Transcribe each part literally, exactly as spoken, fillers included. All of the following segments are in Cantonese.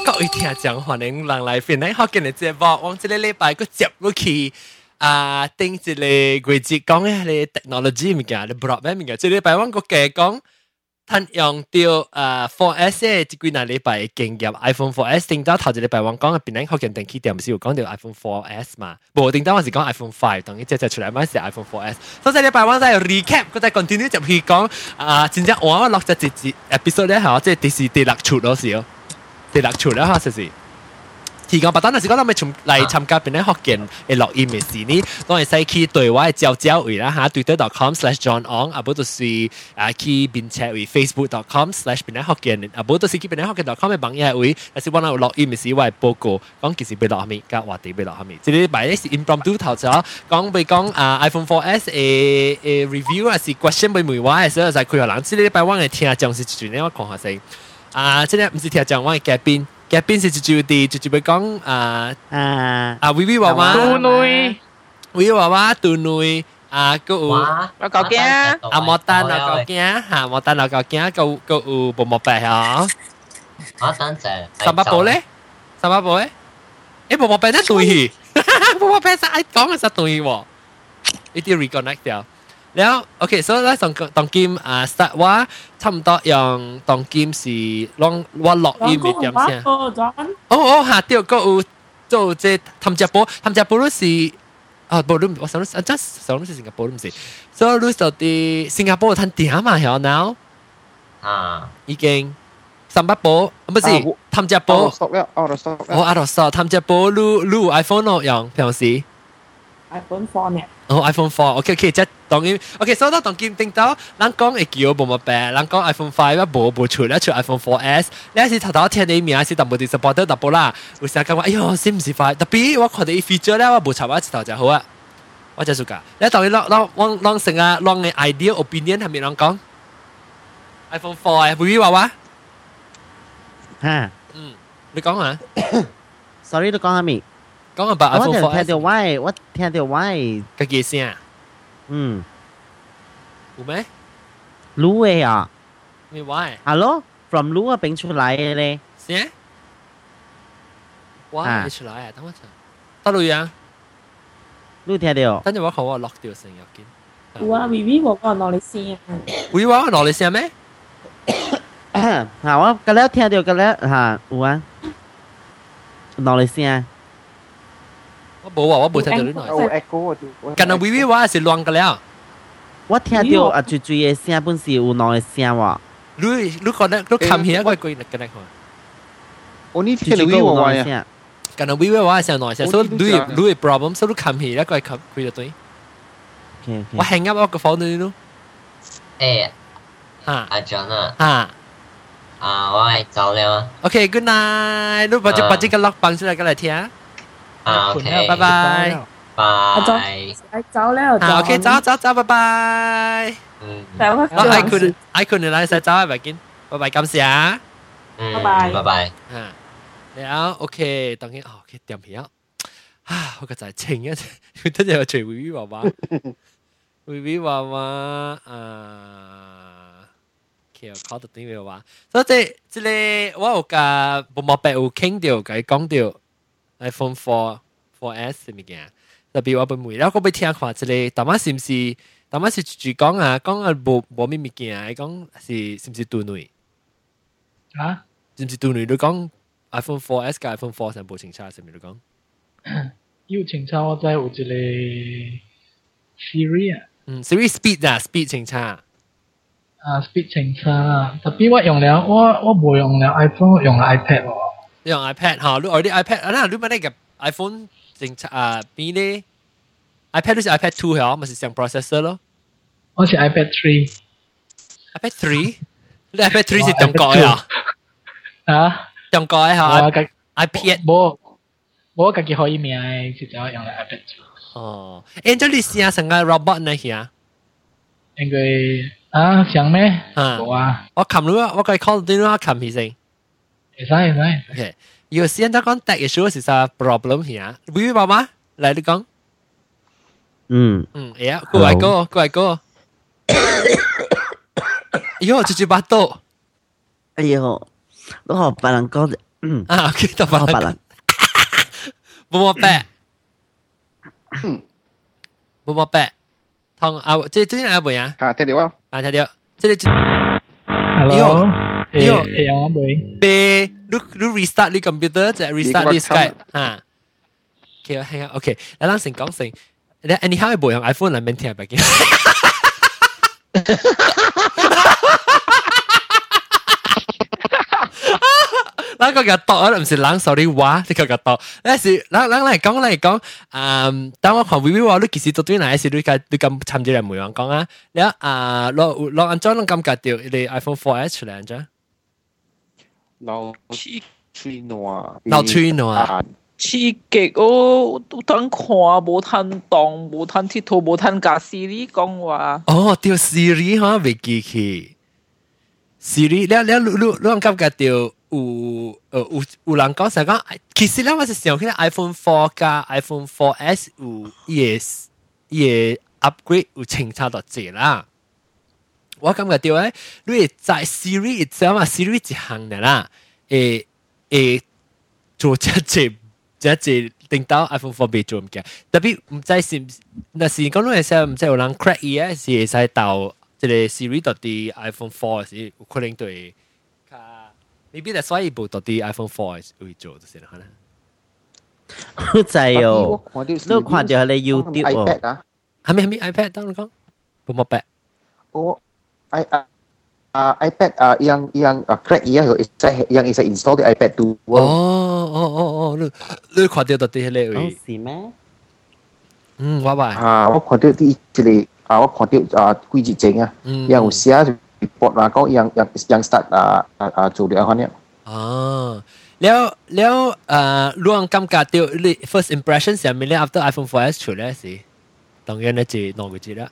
各位聽眾歡迎人來歡迎福建嘅節目，往這個禮拜個接入去啊，頂一個季節講嘅係 technology 物件，你 broadband 物件，這個禮拜我個嘅講，趁用到啊 four S 嘅即幾個禮拜經驗 iPhone four S，頂到頭一個禮拜我講嘅邊個福建電器店唔是有講到 iPhone four S 嘛？無頂到我是講 iPhone five，當然即係出來咪是 iPhone four S。所以這個禮拜我再 recap，佢再 continue 入去講啊，真正我落咗一集 episode 咧，係即係第四第六出嗰時候。第六出啦，嚇，就是提供白單，就是講咱咪從嚟參加邊啲福建嘅錄音嘅時呢，當然使去對我嘅招招位啦嚇 ，twitter dot com slash john ong，啊，不就是啊去邊車位 facebook dot com slash 邊啲福建，啊，不就是去邊啲福建 dot com 嘅網頁位，但是我有錄音嘅時，我係報告講其實俾落下面，加話題俾落下面。即係擺啲是 impromptu 頭咗，講俾講啊 iPhone four S 誒誒 review 啊是 question 俾每位嘅時候就係佢可能知呢啲擺我嘅聽眾是轉呢，我講下先。啊，即係唔是聽講我嘅嘉賓，嘉賓是住住啲，住住俾講啊啊啊 Vivi 娃娃， 杜女 ，Vivi 娃娃杜女，啊個有我講嘅， 啊莫丹啊個驚嚇，莫丹啊個驚，個個有薄膜白嚇， 我等陣， 三百部咧，三百部咧，誒薄膜白得對，薄膜白實愛講嘅實對喎，一啲 reconnect 掉。แล้วโอเค所以咧當當今啊 start ว่า差唔多用當今是ลองว่าล็อกอินมี點先哦哦嚇對個有做即ทำจับ波ทำจับ波都是啊波都我想啊真想都是新加坡都唔是所以รู้สึกที่新加坡ทัน點嘛係now 啊， 已經三百波唔係ทำจับ波 stock แล้วเอาstock แล้ว哦 out of stock ทำจับ波รู้รู้ iPhone 咯用平時 iPhone four เนี่ย哦 iPhone four，OK OK，即當然 ，OK，所以當見聽到，咱講會叫冇乜病，咱講 iPhone five 啊冇冇出咧出 iPhone four S，你係頭頭聽你名是特冇啲 support 特冇啦，有時講話，哎呦，是唔是快？特別我看到啲 feature 咧，我冇插我一頭就好啊，我就做㗎。你當然，讓讓讓成啊，讓嘅 idea opinion 係咪讓講 iPhone four 啊 ，Vivi 娃娃， 嚇， 嗯，你講啊 ，sorry 都講下咪。 講下把 iPhone four S， 我聽到 Y， 我聽到 Y， 個幾聲？ 嗯， 有咩？ 盧嘅啊？ 咩 Y？ Hello， from 盧啊邊出來嘅咧？ 聲 ？Y 出來啊？等我陣，得路樣。 盧聽到？ 等陣我看我落掉聲又見。 有啊 ，Vivi 我講攞你先。 會話我攞你聲咩？ 嚇，我個咧聽到個咧嚇有啊，攞你聲。 我冇啊，我冇聽到呢เอา內。 echo ดู近啊 Vivi 話是亂㗎了。 我聽到啊，最最嘅聲本是有攞嘅聲喎。 你你覺得你冚起一個鬼嚟嘅咧？ โอ้นี่เทเลวีว่าไงอ่ะ近啊 Vivi 話是內聲，所以你你 problem，所以你冚起一個冚佢就對。我 hang up 我個 phone 你咯。 誒， 嚇阿 John 啊， 嚇。 啊，我係走了。 OK，good night。你把隻把隻個 lock 放出嚟，過嚟聽。 啊，OK， 拜拜。 拜。 走แล้ว啊 OK，走走走，拜拜。 嗯， แต่ว่า我 I couldn't I couldn't 嚟使走係咪見？拜拜，感謝啊。 嗯， 拜拜拜拜。 嚇，แล้วโอเค當然哦 OK 點片啊，我個就係清一，跟住又隨 Vivi 娃娃 ，Vivi 娃娃啊，其實考到點樣話？所以即即係我有個冇冇白有傾到，佢講到 iPhone four four S 物件，特別我本妹，然後我俾聽看即係，但係是唔是？但係是住講啊，講啊冇冇咩物件啊，講是是唔是杜女？ 啊？ 是唔是杜女？你講 iPhone four S 加 iPhone four 上冇情差，係咪你講？ 要情差我真係有一個 Siri 啊， 嗯 ，Siri speed 啊，speed 情差。 啊 speed 情差，特別我用了，我我冇用了 iPhone，我用了 iPad 喎。 你用 iPad 嚇，你我啲 iPad 啊，你咪呢個 iPhone 情差啊邊咧 ？iPad 都是 iPad two 係咪是上 processor 咯？ 我是 iPad three。 iPad three？你 iPad three 是中國啊？ 啊？ 中國嘅嚇 ，iPad 冇。我自己可以名嘅，就用嚟 iPad。 哦，誒，咁你試下成個 robot 呢？係應該啊，想咩？ 啊， 冇啊。 我撳咗，我可以 call 電話撳起先。 會使會使。 OK，有時間講 tech issue 是啥 problem 係？Vivi 媽媽嚟你講。 嗯。 嗯，係啊，過嚟過，過嚟過。喲，住住巴肚。 哎呦，我學別人講啊，OK，到八人，冇冇白，冇冇白，同啊，即即係阿妹啊， 啊，聽到啊， 啊睇到，即係 Hello，誒呢個誒阿妹， 被你你 restart 你 computer 就 restart 你 Skype 啊，OK 啊，係啊 ，OK，你諗成講成，你你喺部用 iPhone 嚟 maintain 白嘅。咱個個讀啊，唔是人手你話，你個個讀。那是咱咱嚟講嚟講，嗯，當我看 review 話，你其實到對哪一時你個你咁參加嚟媒人講啊，你啊，落落安裝，你感覺到你 iPhone 四 S 出嚟安裝， 老吹暖， 老吹暖， 刺激哦！有通看，無通動，無通佚佗，無通甲 Siri 講話。 哦，掉 Siri 哈未記起 ，Siri，你你你你感覺到有誒有有人講成講，其實咧我是想起 iPhone 四加 iPhone 四 S 有伊個伊個 upgrade 有清差到濟啦。我感覺到咧，你會在 Siri itself 嘛 ，Siri 一行嘅啦，誒誒做一隻。即係定到 iPhone 四未做唔嘅，特別唔知是那是講到嘅時候，唔知有人 crack 伊啊，是會使到即係 Siri 到啲 iPhone 四是有可能對，卡 maybe that's why 部到啲 iPhone 四會做就是啦，可能。 好滯哦，你看到你 YouTube 哦， iPad 啊， 係咪係咪 iPad 當你講，冇冇 pad？ 哦，i 啊啊 iPad 啊yang yang ah crack iya isa yang isa install di iPad tu. 哦哦哦哦，你你看到到啲咧位？ 是咩？ 嗯，我話。 啊，我看到啲一個啊，我看到啊幾日前啊， 嗯， 有寫 report 啦，講yang yang yang start 啊啊啊做了嗰啲。 哦，แล้วแล้วเอ่อลอง感覺到你 first impression 係咪咧 after iPhone 四 S 出咧時，當然咧就兩個字啦。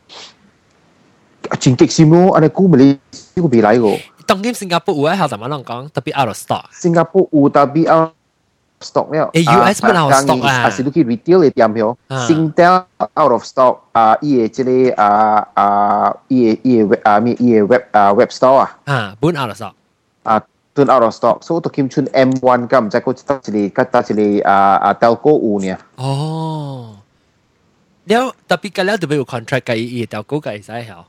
真激心咯，安尼估唔嚟，呢個未來個。 當然新加坡有喺後頭晚啷講，特別 out of stock。 新加坡有，但係 out stock 了。 誒 U S 冇 out of stock 啊。 啊，是你去 retail 嘅店票，新店 out of stock 啊，伊個即個啊啊，伊個伊個啊咩伊個 web 啊 web store 啊。 啊，本 out of stock。 啊，都 out of stock，所以都兼出 M 一 咁，唔知嗰得一個，得一個啊啊 telco 有呢。 哦。แล้ว特別嘅咧，特別有 contract 嘅，伊條股嘅係使曉。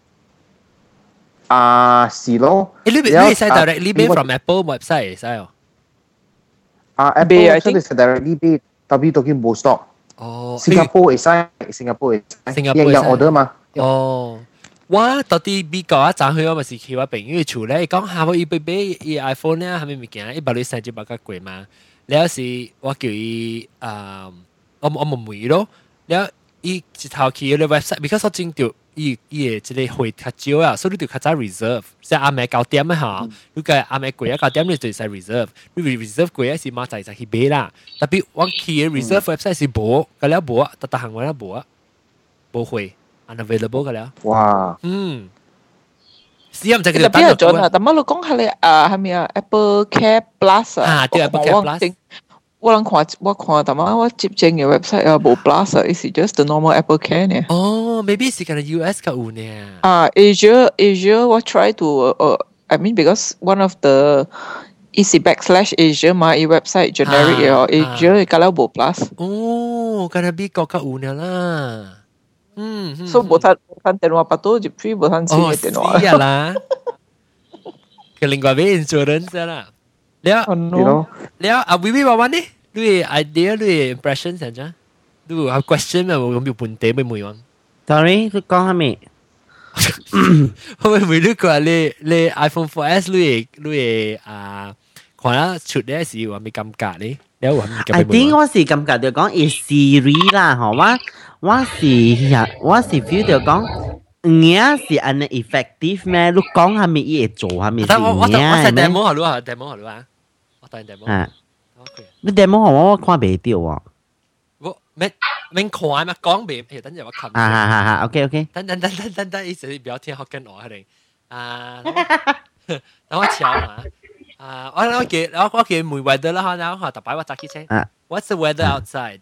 啊，是咯。 誒，你你係使 directly buy from Apple website 係使哦。 啊 ，Apple 真係 directly buy，但係都兼冇 stock。 哦。 新加坡會使，新加坡會使。 新加坡會使。 樣樣 order 嘛。 哦。我到底美國啊，爭去我咪是去我朋友厝咧，講下我伊買買伊 iPhone 咧，係咪物件？伊百你三至八個貴嘛。แล้ว是我叫伊啊，我我冇問咯。แล้ว伊一頭去個 website，because 我整到伊伊個即個會較少啊，所以你就較早 reserve。即係暗暝九點啊嚇，你個暗暝貴啊九點你就使 reserve，你 reserve 貴啊是馬仔就去買啦。特別我去個 reserve website 是冇，個了冇，特特行我了冇，冇會 unavailable 個了。 哇！ 嗯。試下唔使佢哋特別係準啊！但係你講下你啊，係咪啊 Apple Care Plus 啊？ 啊，對 Apple Care Plus。 我諗看我看，但係我接正嘅 website 啊冇 Plus 啊，係 just the normal Apple Care 呢。 哦 ，maybe 是可能 U S 嘅有呢。 啊 ，Asia Asia 我 try to 呃 I mean because one of the easy backslash Asia 嘛，依 website generic 嘅 Asia 嘅了冇 Plus。 哦，可能美國嘅有呢啦。嗯， 所以冇睇冇睇電話，不到入去冇睇錢嘅電話。 哦，是啊啦。佢另外俾 insurance 啦。แล้วแล้วอ่ะวิวิว่าวันนี้ด้วย idea ด้วย impression ใช่ไหมด้วย have question อ่ะผมอยู่บนเตะไม่มวยวัน sorry 你講下未？ 我咪ไม่รู้ว่าเลยเลย iPhone 四 S ด้วยด้วยอ่าขวาชุดนี้สิว่ามีกำกัดเลยแล้วว่ามีกำกัด I think 我是感覺到講係 Siri 啦，嗬，我我是我是 feel 到講。嘢是安尼 effective 咩？你講係咪嘢做係咪？ 但我我我睇 demo 好咯啊 ，demo 好咯啊，我睇 demo。啊， 你 demo 我我看未到喎。 我咩咩看嘛，講未？誒，等陣我冚。 啊哈哈哈 ，OK OK。 等等等等等等，意思你不要聽學緊我係定？啊，等我瞧下。啊，我我記我我記梅 weather 啦，嚇，然後特擺我揸機車。What's the weather outside?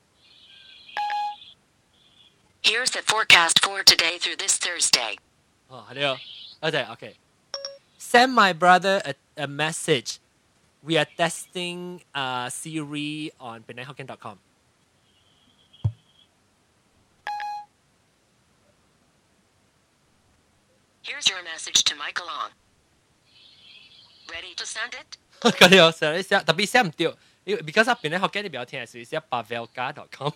Here's the forecast for today through this Thursday. Oh, hello. Okay, okay. Send my brother a, a message. we are testing uh, Siri on penang hokkien dot com. Here's your message to Michael Ong. Ready to send it? 嗰啲我寫你寫，特別寫唔掉，因為 because 啊penang hokkien 你比較聽係屬於寫 pavelka dot com。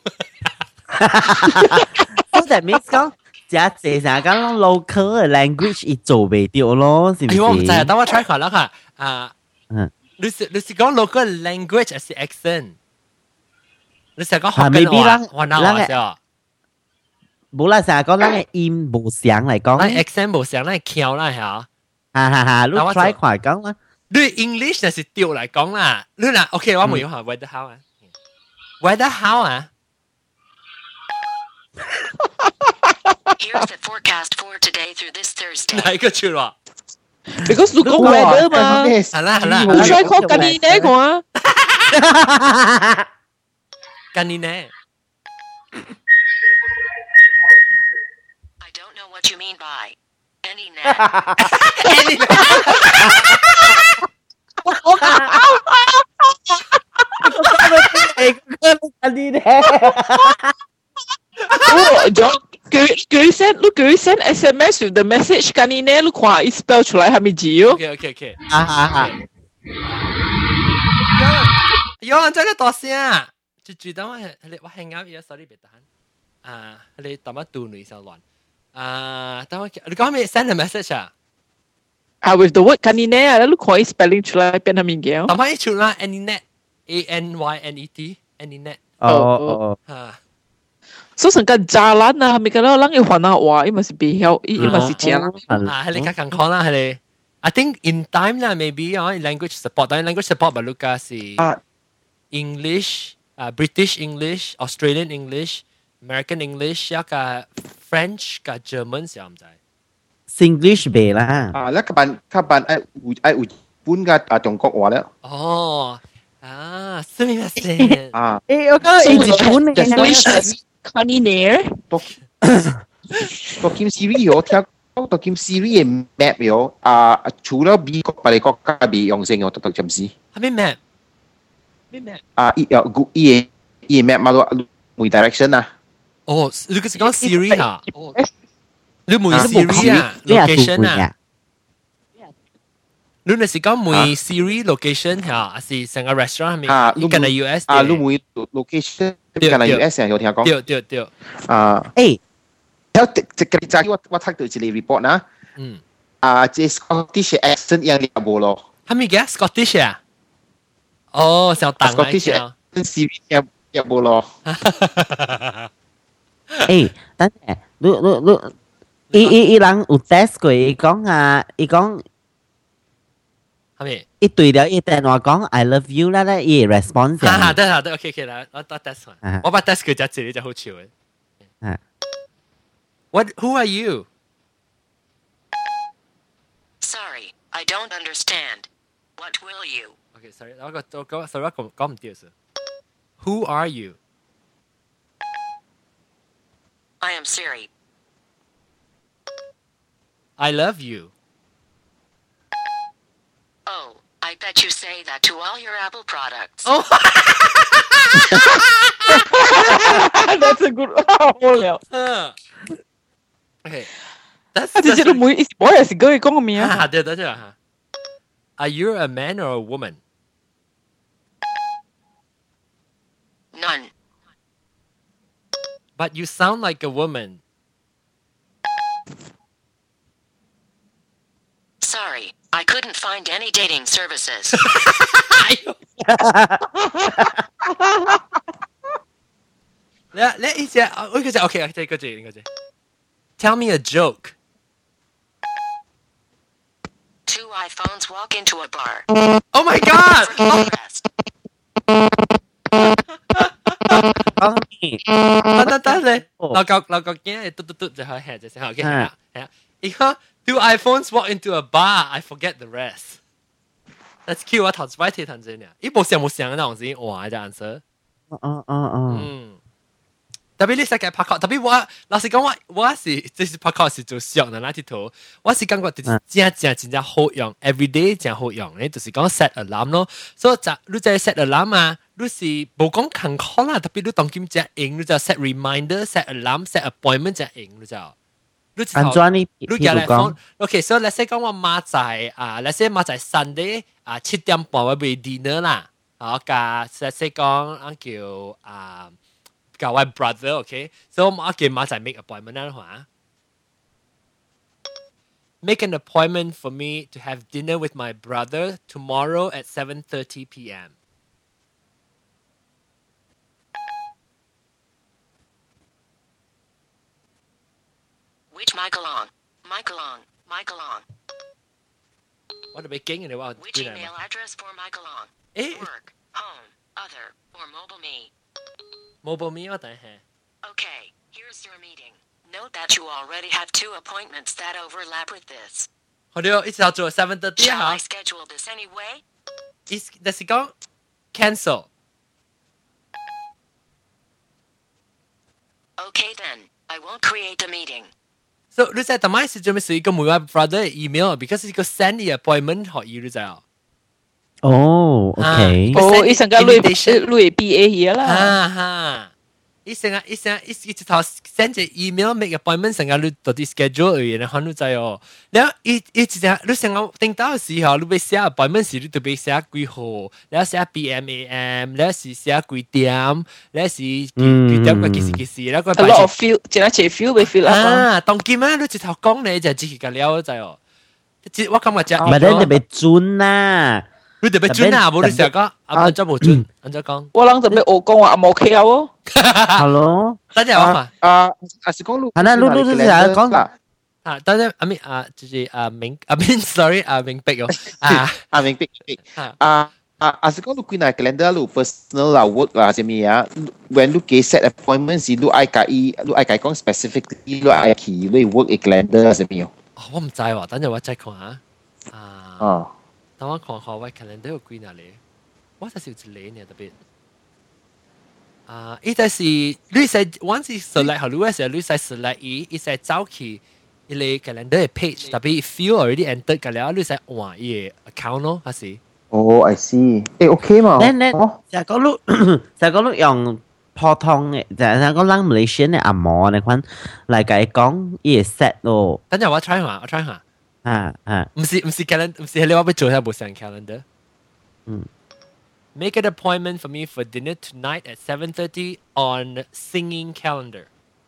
咁就 means 講，只係成日講 local 嘅 language 伊做未掉咯，是唔哎， 是？ 我唔知啊，等我 try 下啦嚇。啊， 嗯， 你是你是講 local language 還是 accent？你成日講啊福建 ，maybe 話、 咱華南咱嘅話先。 冇啦，成日講咱嘅音無相嚟講， 咱 accent 冇成，咱翹啦嚇。 哈哈哈，你但我 try 看講啦。 你 English 那是掉嚟講啦。你嗱 OK，我冇用下 weather how 啊？weather how 啊？ Here's the forecast for today through this Thursday. 哪一個出喎？ Because look on weather 嘛。 係啦係啦， 你 try call 近年呢個啊？ 近年呢？ I don't know what you mean by any net. 近年咧。 哦，咗佢佢 send 佢佢 send S M S with the message 近年呢，你看 spell 出來係咪字哦？ OK OK OK。 啊哈哈。 有人在你大聲啊！就住等我係你我係啱而家 sorry 別打啊！你抌一段你就亂啊！等我你講咩 send a message 啊？ 啊 with the word 近年呢啊，你看 spelling 出來變係咪嘅？ 抌翻一出啦 ，anynet A N Y N E T anynet 哦哦哦。 啊！ 所以成個 jalan 啊，係咪嘅咯？人要還啊話，因為是必要，因為是正啦。 啊，係你家講講啦，係你。I think in time 啦，maybe 哦 ，language support，但係 language support 咪 look 下是 English 啊 ，British English、Australian English、American English 一個 French 個 German 時候唔知。 Singlish 未啦。 啊，แล้วกับบันกับบันไอ้ไอ้ญี่ปุ่นกับอ่า中國話แล้ว哦，啊，すみません。 啊， 誒，我覺得日本嘅 English 近年呢？ 多多金 Siri 有聽講多金 Siri 嘅 map 有啊，除了美國別嘅國家未用成有多多金絲係咩 map？ 咩咩？ 啊，伊有古伊嘅伊嘅 map 嘛都每 direction 啊， 哦，你嗰時講 Siri 啊？你每啊 Siri 啊你係 ，location 啊？ 啊？ 你那是講每 Siri location 嚇，還是成個 restaurant 係咪？ 啊， 你近係 U S 啊，你每 location 近係 U S 有聽講對對對， 啊。 誒， แล้วจะกระจายว่าว่าทักตัวจีรีพอร์ตนะ嗯， อ่าเจสกอตติชแอคเซนต์ยังเรียบโล係咪嘅 Scottish 啊？哦，小檔สกอตติชแอคเซนต์ซีรีส์ยังเรียบโล誒，等陣，你你你，伊伊伊人有 test 過，伊講啊，伊講。 係咪？ 伊對了，伊電話講 I love you 啦咧，伊 response 哈哈， 啊， 得啦得 OK OK 啦，我我 test 啊我把 test 佢隻字你就好笑嘅。 啊 What? Who are you? Sorry, I don't understand. What will you? Okay, sorry，我個我講 sorry 我講講唔掂先。Who are you? I am Siri. I love you. Oh, I bet you say that to all your Apple products. Oh. That's a good 好了。 Okay, that's 啊，直接都每我也是佢講個名。 啊，對對對啊。Are you a man or a woman? None. But you sound like a woman. Sorry, I couldn't find any dating services. 你你意思啊？我嗰隻 OK 啊，即係嗰隻嗰隻。Tell me a joke. Two iPhones walk into a bar. Oh my god! Forget the rest. 講咩？ 等等等你， 哦我夠我夠驚，嘟嘟嘟就可以係就先 OK 係啊啊係啊。而家 two iPhones walk into a bar, I forget the rest. That's cute 啊，頭先睇頭先啊，呢部上冇上嗰陣時，哇，隻 answer。 哦哦哦， 嗯， 特別你世界拍拖，特別我老實講，我我是即是拍拖是做上的那啲圖，我是感覺就是真真真正好用 ，everyday 真好用咧，就是講 set alarm 咯。所以就你就 set alarm 啊，你是冇講勤考啦，特別你當今只應，你就 set reminder、set alarm、set appointment 只應，你就。 安怎呢？ 你叫嚟講 ，OK， 所以 let's say 講我媽在啊 ，let's say 媽在 Sunday 啊七點半我俾 dinner 啦，好架 let's say 講我叫啊。叫我 brother，OK， 所以我叫馬仔 make appointment 啦，嚇。Make an appointment for me to have dinner with my brother tomorrow at seven thirty p m Which Michael Long? Michael Long. Michael Long. 我哋俾經你話 Which email address for Michael Long? 誒 Work, home, other, or mobile me? mobile me 我等下。 Okay, here's your meeting. Note that you already have two appointments that overlap with this. 好啲，一直做 seven thirty Shall 嚇 I。schedule this anyway? 意思就是講 cancel。 Okay then, I won't create a meeting. So 你在當晚是做咩事？個每位 brother email，because 呢個 send 嘅 appointment 學要你知啊。 哦，OK。 哦，伊成個類類 B A 嘢啦。 哈哈。伊成日伊成日伊伊直頭 send 隻 email make appointment 成日你到啲 schedule 嘅，然後你知哦。然後伊伊直接你成日訂到嘅時候，你要寫 appointment 時，你特別寫幾號，你要寫 P M A M， 你要是寫幾點，你要是幾幾點嘅幾時幾時，然後個 A lot of feel，真係 feel 被 feel 啊，當今啊，你直頭講你就自己個了知哦。我感覺就唔係你特別準啦。 你特別準啊！冇你成日講，阿真冇準，阿真講。 我諗特別我講話冇 K 哦。 Hello， 等陣我嘛。 啊啊是講路。 係啦，路路路成日講啦。 啊，等陣阿明啊，就是啊明阿明 ，sorry 啊明碧哦。啊啊明碧碧。啊啊啊是講路幾耐 calendar 路 personal 啦 work 啦係咪啊 ？When 路幾 set appointment 時，路愛解伊，路愛解講 specifically 路愛去路 work 嘅 calendar 係咪哦？ 哦，我唔知喎，等陣我再看下。啊。 哦。 等我看下我 calendar 有幾哪裡？我就少一年呢特別。啊，伊就係你使 once 是 select 好，你嗰時你使 select 伊，伊使走去伊個 calendar 嘅 page，特別 feel already entered 㗎了，你使換伊個 account 咯，還是？ 哦 ，I see，誒 OK 嘛？ 你你就係講路就係講路用普通嘅，就係講人 Malaysian 嘅阿嬷你看嚟計講伊個 set 咯。 等陣我 try 下，我 try 下。 啊啊， 唔是唔是 calendar， 唔是你話要做下冇上 calendar。 嗯。 Make an appointment for me for dinner tonight at seven thirty on singing calendar.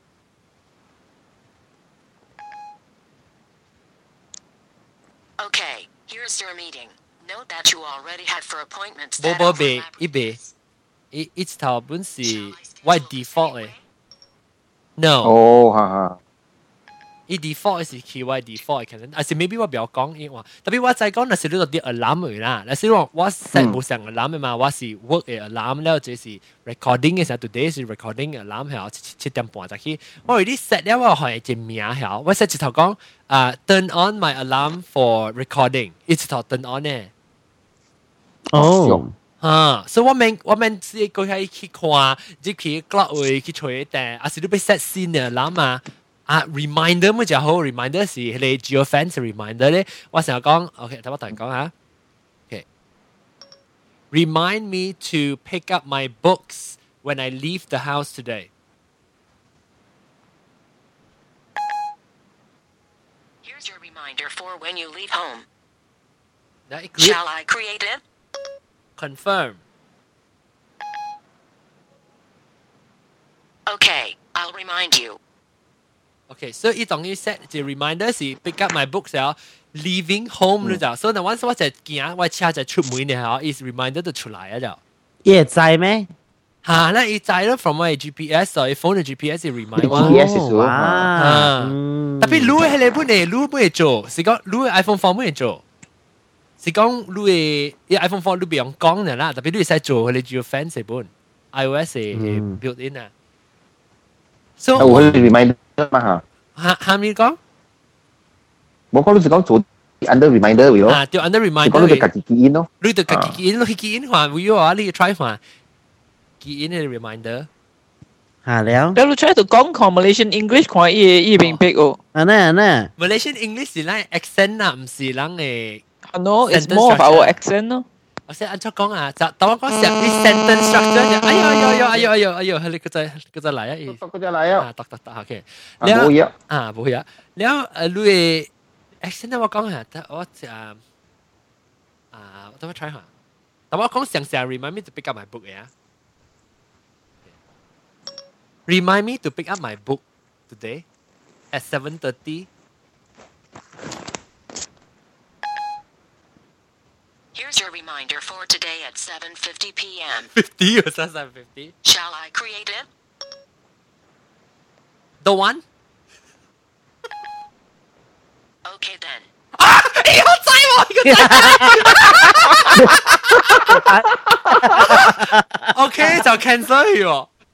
Okay, here's your meeting. Note that you already had four appointments 冇 that 冇俾 overlap 一 with 俾 this. 一一頭本是 Shall I 我 schedule this default 嘅 anyway? ，no。 哦，哈哈。 伊 default 是去我 default 可能，還是 maybe 我不要講伊話，特別我再講，那是你到啲 alarm 嚟啦，那是我我 set 冇上 alarm 嘅嘛，我是 work 嘅 alarm แล้ว就是 recording 嘅時候 today 是 recording 嘅 alarm 係七七點半就去，我有啲 set 了我係隻名係，我 set 直頭講啊 turn on my alarm for recording，一直頭 turn on 呢。 哦。 啊，所以我明我明是佢係去看，即去 clock 位去吹但，還是你被 set 新嘅 alarm 啊。啊 reminder 乜就好 reminder 是你 geofence reminder 咧，我成日講 OK， 等我同人講下 OK remind me to pick up my books when I leave the house today. Here's your reminder for when you leave home. That Shall I create it? confirm. Okay, I'll remind you. Okay, so 伊當於 set 隻 reminder 是 pick up my books 了 leaving home 了就，所以呢 once 我就行我車就出門了，伊 reminder 就出來了就。 伊會知咩？ 嚇，那伊知咯 from 我嘅 G P S，所以 phone 嘅 G P S 係 remind 我。 G P S 係哇， 啊嗯特別你係你本嚟，你本嚟做，是講你嘅 iPhone 四本嚟做，是講你嘅 iPhone 四你唔用講嘅啦，特別你使做佢哋主要 fan 這本 iOS 係 built in 啊。So 我會 reminder 嘛嚇。 嚇嚇你講？ 我講你是講做 under reminder 位咯。 啊，就 under 你 reminder 講你就自己記 in 咯。 你就自己記 in，你記 in 話會有啊，你 try 話記 in 嘅 reminder。 หาแล้วแล้วเรา try to 講 Malaysian English 看伊伊明白哦。 อันนั้นอันนั้น Malaysian English 是咱 accent 啊，唔是咱嘅。 No, it's more of our accent 咯。 我先按照講啊，就當我講成啲 sentence structure 就，哎呦哎呦哎呦哎呦哎呦哎呦，你嗰隻嗰隻嚟啊！ 嗰隻嚟啊！ 啊，得得得 ，OK。 啊，冇嘢。 啊，冇嘢。แล้ว誒，你 accent 我講下，但我就啊啊，等我 try 下。但我講成成 remind me to pick up my book 嘅啊。Remind me to pick up my book today at seven thirty. Here's your reminder for today at seven fifty p.m. Fifty or seven fifty? Shall I create it? The one? Okay then. 啊！你好仔喎，呢個仔。OK 就 cancel 咗。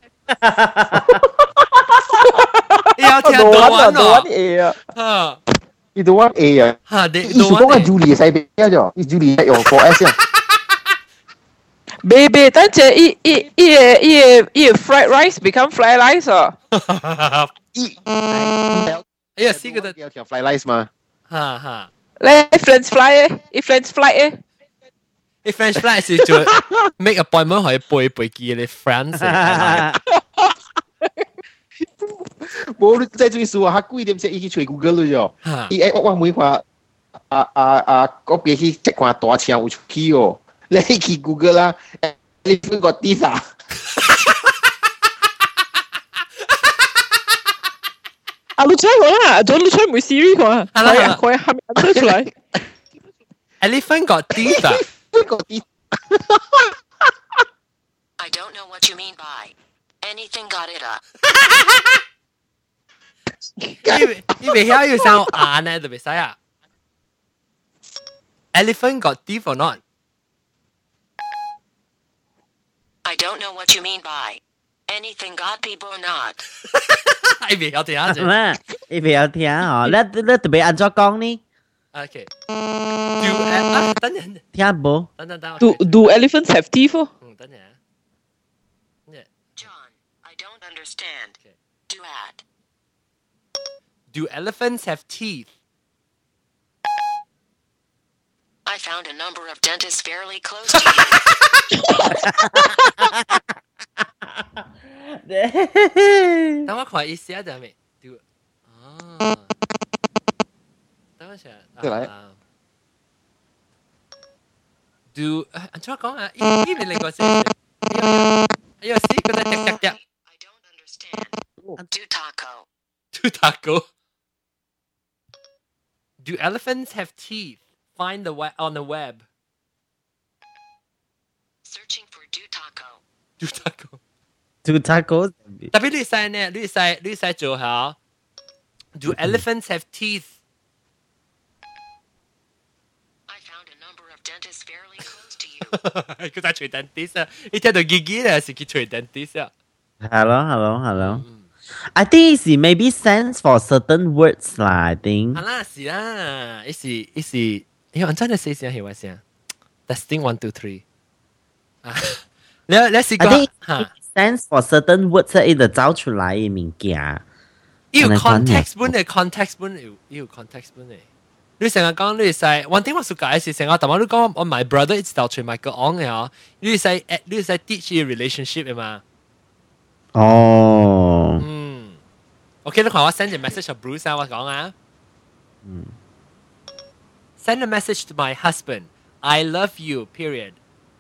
你有聽到玩喎？ A 啊。 啊。 你都玩 A 啊？ 嚇你你是講係 Julie 使俾咗咗？你 Julie 用 four S 啊？ 未未，等陣伊伊伊個伊個伊個 fried rice become fried rice 啊！ 伊哎呀，試嗰度有條 fly rice 嘛？ 嚇嚇。 咧 French fry 咧，伊 French fry 咧。 你 French fry 是做 make appointment 可以背背記你 friends。 冇你真係最數啊！嚇貴點先？伊去找 Google 咗咗。伊誒我我每話啊啊啊嗰邊去即看大車有出去哦。你去 Google 啦，你分個 D 啊！ 啊，你 try 我啦，做你 try 每 Siri 看，可以啊，可以下面出出來。 Elephant got teeth 啊！ 分個 D。 I don't know what you mean by anything got it up. 你你未曉要生眼咧，就未使啊。Elephant got teeth or not? I don't know what you mean by anything got people or not. 你未曉聽下啫。 咩？你未有聽哦？你你特別按咗講呢 OK。Do 啊，等陣， 聽冇？ 等等等。 Do do elephants have teeth? 嗯，等陣。 John, I don't understand. Do at. Do elephants have teeth? I found a number of dentists fairly close to you. 等我看意思啊，就係咪 do 啊？等我想啊。Do 啊，按怎講啊？依依邊另外先。哎呀，死嗰隻隻隻隻。 I don't understand. Do taco. Do taco. Do elephants have teeth? Find the web on the web. Searching for do taco. Do taco. Two tacos. 特別你使呢？你使你使做下。Do elephants have teeth? I found a number of dentists fairly close to you. 佢在吹 dentist 啊！你聽到嘰嘰咧，是佢吹 dentist 啊。 Hello, hello, hello. I think it's maybe sense for certain words 啦。I think. 係啦，是啦，一時一時，哎呀，真係四聲係話聲。Testing one two three。啊，你你試過 I think 嚇？ sense for certain words 係就找出來嘅物件。 要 context 本嚟 context 本要要 context 本嚟。你成日講你係，one thing 我想解釋成日，但我都講我 my brother 一直就隨埋個講嘅嗬。你係你係 teach your relationship 嘅嘛？ 哦。 嗯。OK，你看我 send a message to Bruce 啊，我講啊。嗯。Send a message to my husband. I love you. Period.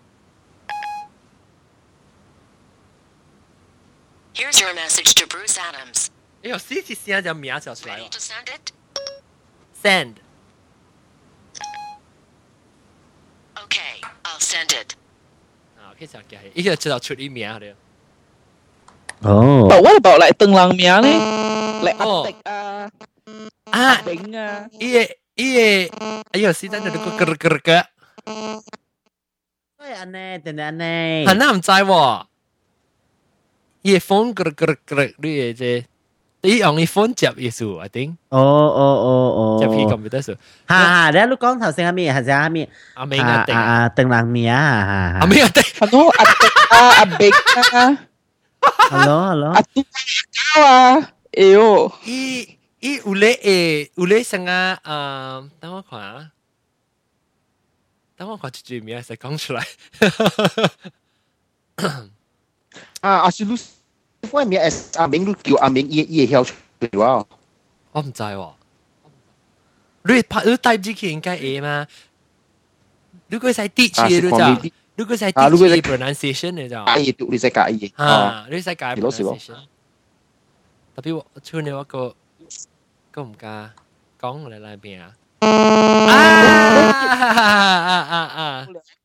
Here's your message to Bruce Adams. 哎呦，C T C 就名就出來 Ready 了。 to send it? Send. Okay, I'll send it. 啊，OK 就嘅係，呢個就出啲名嚟。 哦。 But what about like 鄧郎名咧？like 哦阿迪啊、 啊， 炳啊。 呢個呢個，哎呦，是真係個個個個。 對安尼，定定安尼。 係嗱唔知喎。呢個 phone 個個個呢個啫，你用呢 phone 接嘢數，I think。 哦哦哦哦。 接佢 computer 數。 哈哈，你你講頭先係咩？係啥咩？ 阿明一定。 啊啊，鄧郎名啊！ 阿明一定。 ano 阿迪啊、阿炳啊。 Hello hello。 啊，都高啊，哎呦， 伊伊有咧诶，有咧啥啊？呃，等我看啊，等我看一句名先讲出来。 啊，阿是你我名係阿明，你叫阿明伊伊會曉出嚟哇？ 我唔知喎。你拍你帶機器應該會嗎？如果係 teach 嘅，你就如果係 teach 嘅 pronunciation 你就解嘢讀你使解嘢。 啊，你使解 Hello，小 pronunciation。特別我出嚟我個個唔加講嚟嚟邊啊？啊啊啊啊！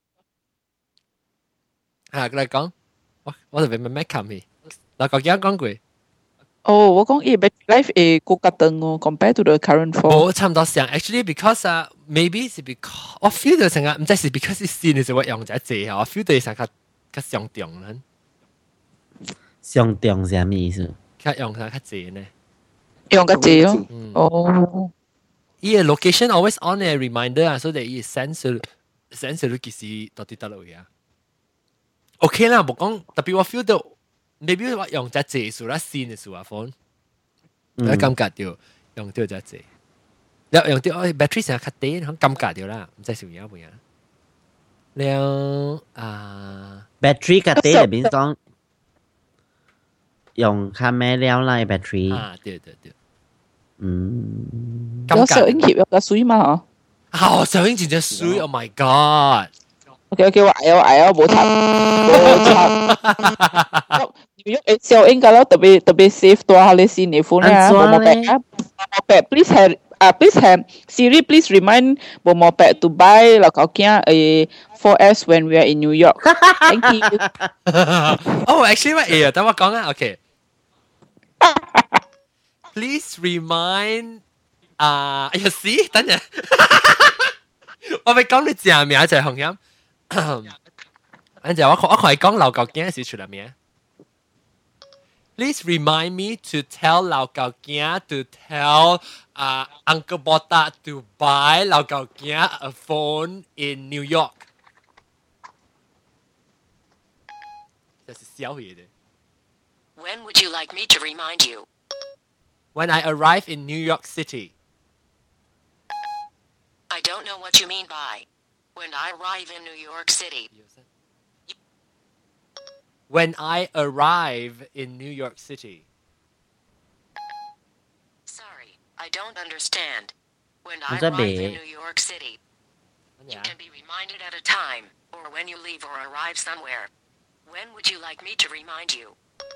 啊，佢嚟講，我我就俾咩咩冚去。嗱，個幾講過。 哦，我講伊 battery life 會高較長哦 ，compare to the current phone。 我差唔多想 ，actually because 啊、uh,，maybe 是 because 我 feel 到成個唔知是 because 是新嘅時候我用者濟啊，我 feel 到成個較上重啦。 上重是咩意思？ 較用上較濟呢？ 用較濟咯。 嗯。 哦。 伊個 location always on a reminder 啊，所以伊 sense sense 你其實到底得落去啊。OK 啦，冇講特別我 feel 到。maybe 我用只字數啦，新嘅數啊 phone， 我感覺到用到只字，你用到我 battery 成日較低，我感覺到啦，唔知係咩樣。了啊 battery 較低入邊講用較咩料啦 battery。 啊，對對對。 嗯。 有小英協有個水嘛？ 哦，小英真正水 ，Oh my God！OK OK， 我嗌我嗌我冇插，冇插。New York 小英kalau tapi tapi safe tu hal si ni phone ya. Bomo pack, bomo pack. Please have, ah please have Siri. Please remind bomo pack to buy lah kau kia a four S when we are in New York. Thank you. Oh, actually 乜嘢啊？等我講啊。OK。Please remind 啊，哎呀死，等陣，我咪講你正名就係紅音。等陣我我可以講劉國堅是出嚟名。Please remind me to tell 劉國堅 to tell 啊、uh, Uncle Botak to buy 劉國堅 a phone in New York。這是小嘢的。 When would you like me to remind you? When I arrive in New York City. I don't know what you mean by when I arrive in New York City. When I arrive in New York City. Sorry, I don't understand. When I Sao arrive để- in New York City, you can be reminded at a time, or when you leave or arrive somewhere. When would you like me to remind you?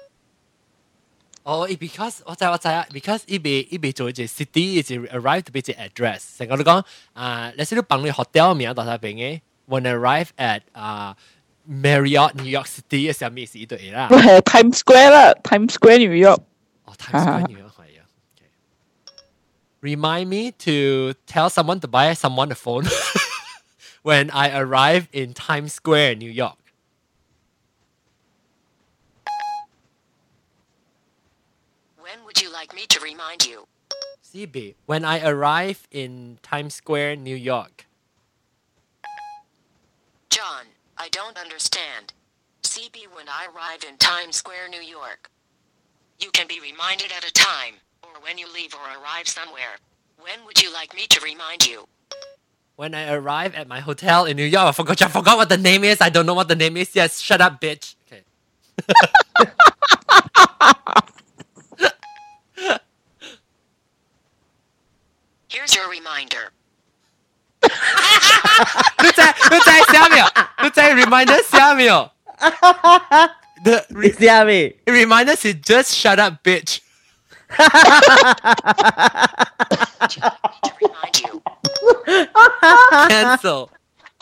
Oh, it because 我知我知啊 ，because 伊被伊被做一隻 city， 一隻 arrive 特別隻 address。成個你講啊，你識你幫你 hotel 名到曬邊嘅 ？When I arrive at 啊、uh, Marriott New York City 嘅時候，咩事都係啦。 係 Times Square 啦 ，Times Square New York。 哦 ，Times Square New York 係啊。Remind me to tell someone to buy someone a phone when I arrive in Times Square New York. When would you like me to remind you? C B. When I arrive in Times Square, New York. John, I don't understand. C B when I arrive in Times Square, New York. You can be reminded at a time, or when you leave or arrive somewhere. When would you like me to remind you? When I arrive at my hotel in New York, I forgot, I forgot what the name is. I don't know what the name is. Yes, shut up, bitch. Okay. Here's your reminder. 你在你在下面，你在 reminder 下面。The 你下面 reminder is just shut up, bitch. To remind you. Cancel.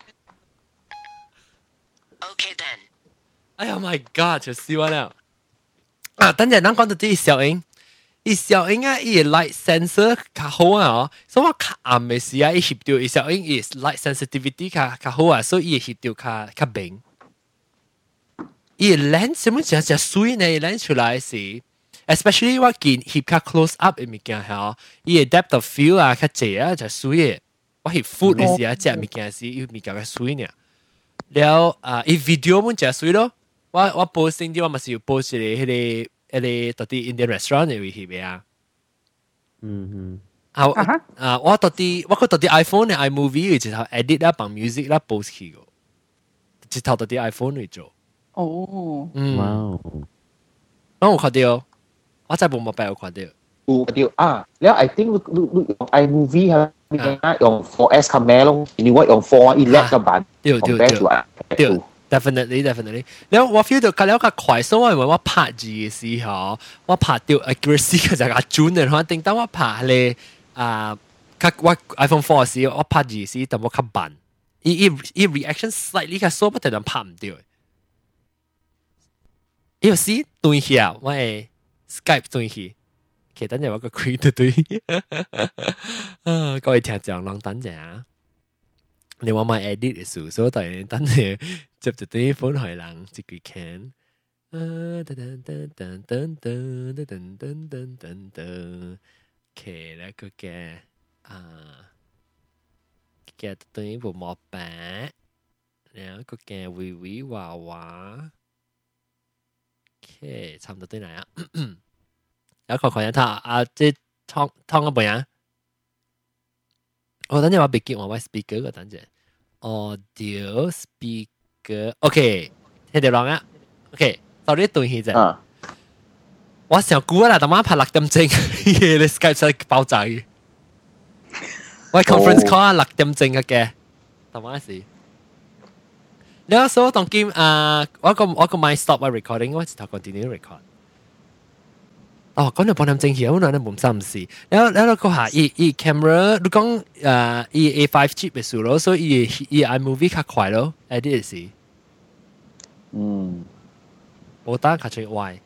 Okay then. 哎呀 ，My God，就試完了。啊，等陣咱講到啲小英，伊小英啊，伊 light sensor 較好啊，哦，所以我較暗嘅時啊，伊翕到伊小英伊 light sensitivity 較較好啊，所以伊翕到較較明。伊 lens 什麼只只水呢 ？lens 出來時 ，especially 我見翕較 close up 嘅物件係，伊 depth of field 啊較濟啊，就水嘅。我翕 foot 嘅時啊，隻物件是伊物件較水呢。了啊，伊 video 本只水咯。我我我報先啲，我咪是要報是你迄個迄個到啲 Indian restaurant 嘅位去咩啊？ 嗯嗯。 啊啊！我到啲我覺到啲 iPhone 嘅 iMovie 嘅直頭 edit 啦，bằng music 啦，post 去個，直頭到啲 iPhone 嚟做。 哦。 嗯。 哇哦！ 我有看到，我真係冇冇俾我看到。 有看到啊！แล้ว I think 你你你用 iMovie 係咪用 four S camera 咯？你話用 four 一叻嘅版， 對對對對 ，definitely definitely。然後我 feel 到佢了較快，所以我以為我拍字嘅時候，我拍到 accuracy 嘅就係準嘅，可能等到我拍咧。啊，佢我 iPhone four 嘅時候，我拍字時，但我較慢，伊伊伊 reaction slightly 較疏，不停咁拍唔到。有時對起啊，我係 Skype 對起，其實等陣我個開對對，啊，各位聽眾讓等陣啊，你話買 edit 嘅事，所以當然等陣接住對款係人自己看。啊，噔噔噔噔噔噔噔噔噔噔噔。OK 咧，佢嘅啊嘅對部膜板，然後佢嘅微微娃娃 ，OK 差唔多對嚟啊。有個看下他啊，即湯湯個邊啊？我等陣我別記我位 speaker 個等陣 ，audio speaker，OK， 聽到朗啊 ，OK， 到底對起啫。我想估啦，但我拍六點鐘，你 Skype 使爆炸嘅。我 conference call 啊，六點鐘嘅，但我係。你話所當今啊，我個我個 my stop 我 recording，我直頭 continue record。哦，講到半點鐘起，我諗你冇心事。然後然後個下，伊伊 camera，你講誒，伊 A five chip 嘅數咯，所以伊伊 iMovie 較快咯 ，edit 時。 嗯。 冇單較最壞。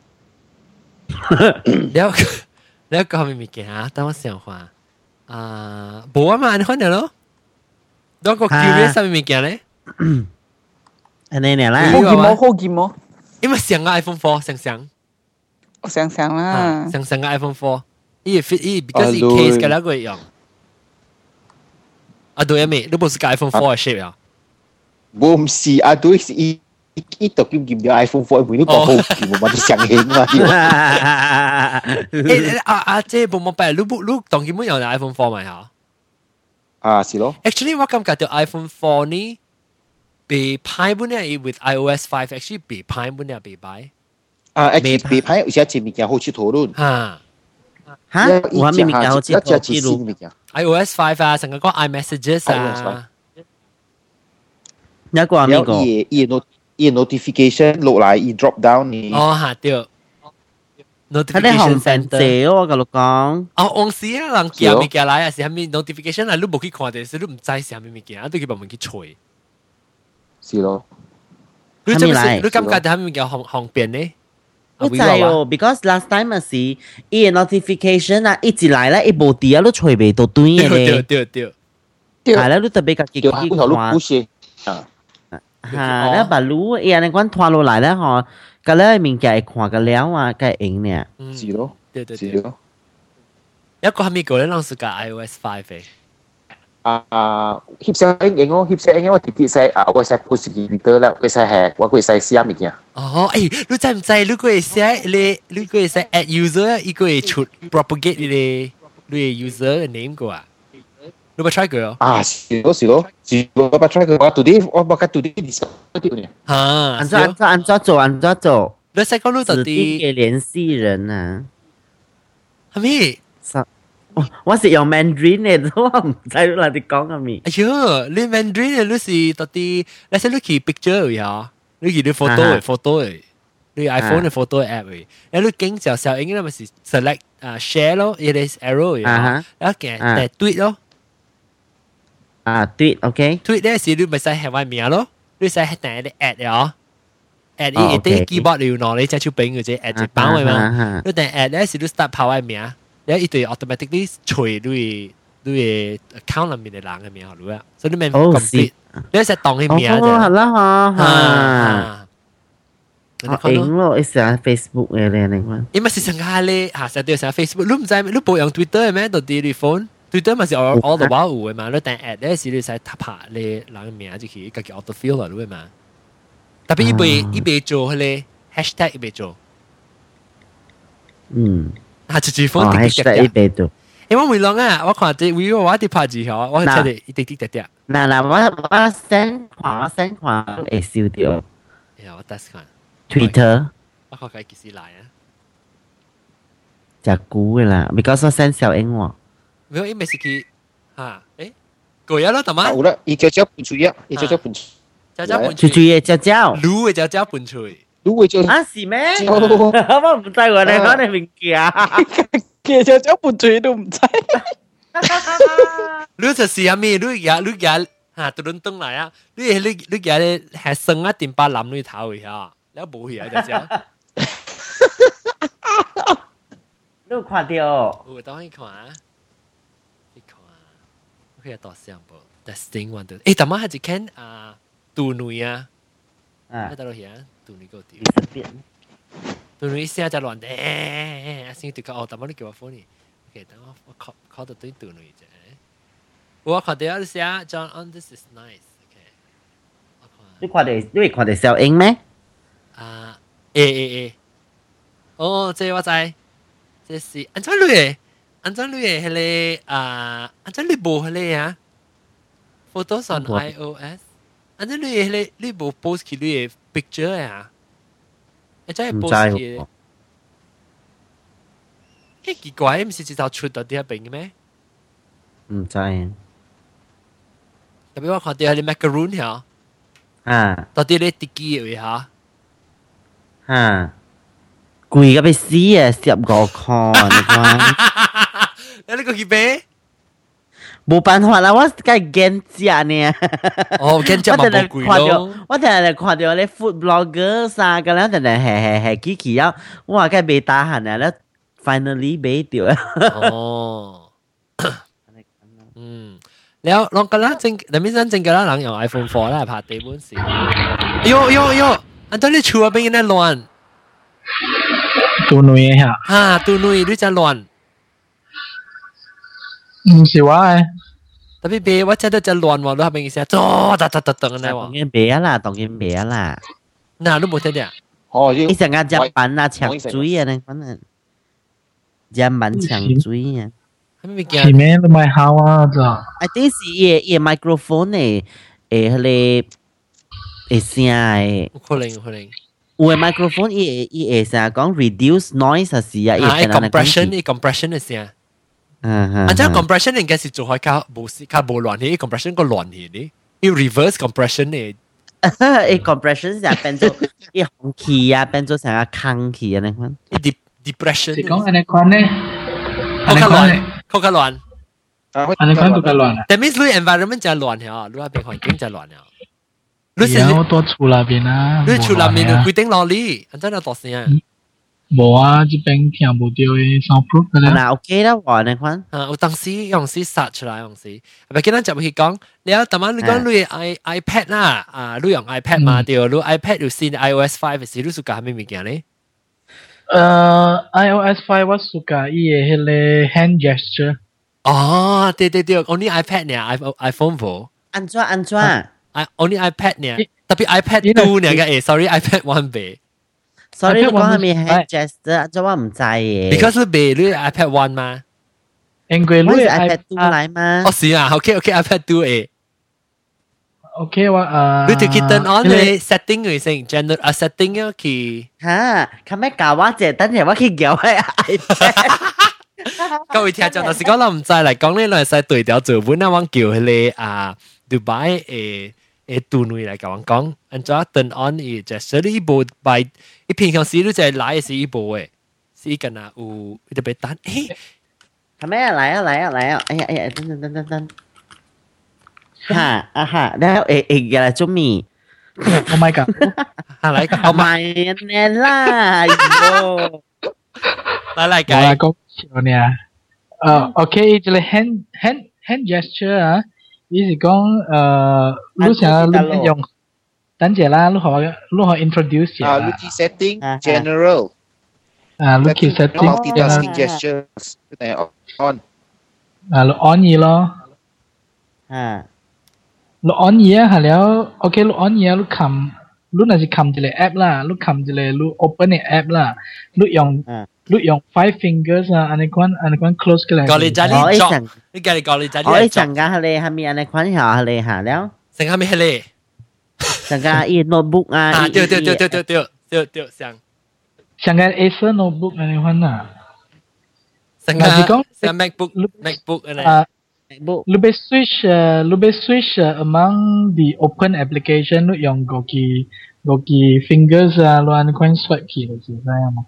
แล้วแล้วก็มีมีกี่ฮะแต่ว่าเสียงว่าอ่าบอกว่ามาอันคนเดียวเหรอแล้วก็ curious มีมีกี่เลยอันนี้เนี่ยแหละ好幾毛好幾毛因為上個 iPhone four 上上我想想啦上上個 iPhone four 伊 fit 伊 because 伊 case 嘅兩個樣啊對啊咪你不是個 iPhone four 嘅 shape 啊唔是啊對是伊伊讀叫劍咗 iPhone four，每都講好劍，冇乜上興嘛。 誒啊啊！即係冇冇辦，你不你當佢冇用 iPhone four 咪嚇？ 啊，是咯。 Actually，我感覺到 iPhone four 呢，被派本咧，with iOS five actually 被派本咧被擺。 啊，actually 被派有些前面嘅好似討論。 嚇嚇，我咪咪好似討論。 iOS five 啊，成個講 iMessages 啊。 一個邊個？ 伊伊 not 伊 notification 落嚟，伊 drop down 你。 哦，嚇對。 notification center 我個講。 哦，往時啊，人寄物件來啊，是蝦米 notification 啊，你冇去看的，是你唔知是蝦米物件，啊，都去幫人去吹。 是咯。 你真係你感覺到蝦米物件方方便呢？ 我知哦 ，because last time 是伊個 notification 啊，一直來咧，伊無啲啊，都吹未到對嘅咧。 對對對。係啦，你特別家己去看。 啊。 嚇！แล้วบรรลุเอียใน關拖落嚟咧，嗬，ก็เลยมีแก่ขวากันแล้วอ่ะแก่เองเนี่ย是咯， 對對對咯。 一個係咪個咧？當時個 iOS five 嘅。 啊，翕相影影咯，翕相影我直接寫啊，我寫 post 喺 Twitter 啦，我寫係我會寫寫物件。 哦，誒，你知唔知？你會寫你你會寫 add user，伊個會出 propagate 你嘅你嘅 user 嘅 name 個啊？你冇 try 過哦？ 啊，是咯是咯，是我冇 try 過，我 today 我冇 today discuss 啲呢。 嚇， 按照按照按照做按照做。 你使講你到底嘅聯繫人啊？ 係咪？ 我是用 Mandarin 嘅，我唔知你哋講係咪？ 哎呀，你 Mandarin 你是到底，你使你去 picture 呀？你去你 photo 嘅 photo 嘅，你 iPhone 嘅 photo app 嘅，然後你經就時候應該咪是 select 啊 share 咯，it is arrow 嘅，然後嘅誒 tweet 咯。 啊 tweet，OK。tweet 咧是你咪使係位名咯，你使係第一啲 at 嘅，at 呢一啲 keyboard 你要攞你隻手柄嘅啫 ，at 隻包嘅嘛。你第 at 咧是你 start 跑位名，然後一對 automatically 除你你 account 裏面嘅人嘅名好咯，所以你咪 complete，你使當嘅名啫。 哦，係啦嚇。 我影咯，你成 Facebook 嘅咧，你講。 因為是成下咧嚇，成對成 Facebook，你唔知你冇用 Twitter 嘅咩？到底你 phone？Twitter 咪是 all all the while 有嘅嘛，你但 at 咧是你使拍你人嘅名就去，家己 auto fill 落去嘛。 特別伊未伊未做迄個 hashtag 伊未做， 嗯， 啊，直接放哦滴滴 ，hashtag 一滴。 百度。 因為每啷啊，我看啲 video 我啲拍字嗬，我睇嚟一滴滴滴滴。 嗱嗱，我我 send 看我 send 看會收到。 呀，我 test 看。 Twitter 我看佢幾時來啊？ 就估嘅啦 ，because 我 send 小英喎。 沒有，因為是佢嚇，誒，過咗啦，大媽。 有啦，伊朝朝搬出啊，伊朝朝搬出。 朝朝搬出出嘅朝朝。 滷嘅朝朝搬出。 滷嘅就啊是咩？我唔知我哋講你物件。 其實朝搬出都唔知。 你就是阿咩？你而你而嚇，突然登來啊！你你你而咧係生一點八攬你頭去嚇，你冇去啊？朝朝。 你有看到？ 有當然看啊，你看啊，我可以多相簿 testing one two。誒，大媽係一間啊杜女啊， 啊， 喺度落去啊，杜女個屌， 十點。 杜女聲就亂誒，先對個哦，大媽你叫我 phone 你，OK，等我我 call call 到對杜女啫。我看到你寫 John on this is nice，OK。 你看到你會看到小英咩？ 啊，誒誒誒，哦，這我知。這是安怎類嘅？安怎類嘅迄個啊？安怎你無迄個啊 ？Photos on iOS，安怎類嘅迄個你無 post 起你嘅 picture 啊？安怎係 post 起嘅？迄奇怪，唔是直頭出到啲邊嘅咩？ 唔知。 特別我看到係你 macaroon 嚇， 啊， 到底你滴機嘅嚇？ 啊。貴到要死啊！十五塊，你講。 你呢個幾杯？ 冇辦法啦，我梗係驚食呢。 哦，驚食嘛冇貴咯。 我成日看到你 food blogger 啥嘅啦，成日係係係幾期啊！我話梗係未打閒啊，咧 finally 買到啊。 哦。嗯，แล้วลองกันละจริงแต่ไม่ใช่จริงกันละหลังอย่าง iPhone โฟร์แล้วผ่าเตะบนสีโยโยโยอันตอนนี้ชัวร์เป็นยังไงล้วนตัวหนุ่ยฮะฮ่าตัวนุ่ยด้วยจะล้วน唔是話แต่พี่เบย์ว่าจะได้จะล้วนวะหรือเป็นยังไงจ้าตัดตัดตัดตัดกันได้วะ當然未啊啦，當然未啊啦。 น่ารู้หมดเลย哦， 你成日日版啊，搶水啊，你可能日版搶水啊。 ไม่มี係咩都咪好啊咋 ？I think 是伊伊 microphone 誒誒迄個誒聲誒。 可能可能。 有誒 microphone 伊伊會成日講 reduce noise 啊是啊，伊係 compression 伊 compression 嘅聲。 嗯嗯。 啊，即係 compression 應該是做開較無時較無亂嘅，compression 個亂嘅啲，伊 reverse compression 嘅。 伊 compression 成日變做伊空氣啊，變做成日空氣啊，你看。 伊 depression。 你講安尼款呢？ 安尼款呢？扣較亂。 安尼款都較亂啊。 That means 你 environment 就亂嘅，你話邊環境就亂嘅。 你是我多厝內邊啊？ 你厝內面就規定落嚟，安怎樣大聲啊？ 冇啊，這邊聽唔到嘅 soundproof 嘅咧。 嗱 OK 啦，我你看。 啊，有當時用時殺出來用時，咪今日就去講，你有特晚你講你 i iPad 啦，啊，你用 iPad 嘛對，你 iPad 有先 iOS five 時，你屬下咩物件咧？ 誒 iOS five 我屬下伊嘅迄個 hand gesture。 哦，對對對，only iPad 呢 ，iPhone iPhone 冇。 安怎安怎 ？I only iPad 呢，特別 iPad two 呢個誒 ，sorry iPad one 俾。 sorry 你講係咪 hand gesture？即我唔知嘅。 Because 你俾你 iPad one 嘛？ 因為你 iPad two 嚟嘛？ 哦是啊 ，OK OK iPad two 誒。 OK 我誒。 你條 kitten on 你 setting 佢先 general 啊 setting 咗佢。 嚇，佢咩教我啫？等陣我去教佢 iPad。 各位聽眾，但是講我唔知嚟講呢，來使對調做本啊，我叫佢哋啊 Dubai 誒誒杜女嚟講講，按照 turn on 嘅 gesture，呢部擺，你平常時你就係拉嘅是呢部誒，是緊啊有特別單誒， 係咩？嚟啊嚟啊嚟啊！哎呀哎呀，等等等等等，嚇啊嚇，แล้วเอเอกอะไรจุ่มมี Oh my god！ 嚟เอามาเนี่ยล่ะโย่嚟嚟計。我講笑呢，誒 OK， 這個 hand hand hand gesture 啊，伊是講誒，你想你用，等陣啦，你學你學 introduce 啊，你去 setting general。 啊，你去 setting multitasking gestures，你 on。 啊，你 on 嘢咯。 啊。 你 on 嘢啊，係了 ，OK， 你 on 嘢，你撳你若是冚一個 app 啦，你冚一個你 open 嘅 app 啦，你用你用 five fingers 啊，安尼款安尼款 close 起來。 教你家你 job，你家你教你家你。 我一陣間係你係咪安尼款下係你下了？ 成係咪係你？ 成間伊 notebook 啊， 啊對對對對對對對對上。 成間 Acer notebook 安尼款啊。 成間成間 MacBook MacBook 安尼。 啊。你被 switch 呃，你被 switch among the open application， 你用嗰個嗰個 fingers 啊，你安尼款 swipe 起嚟是咁樣嘛？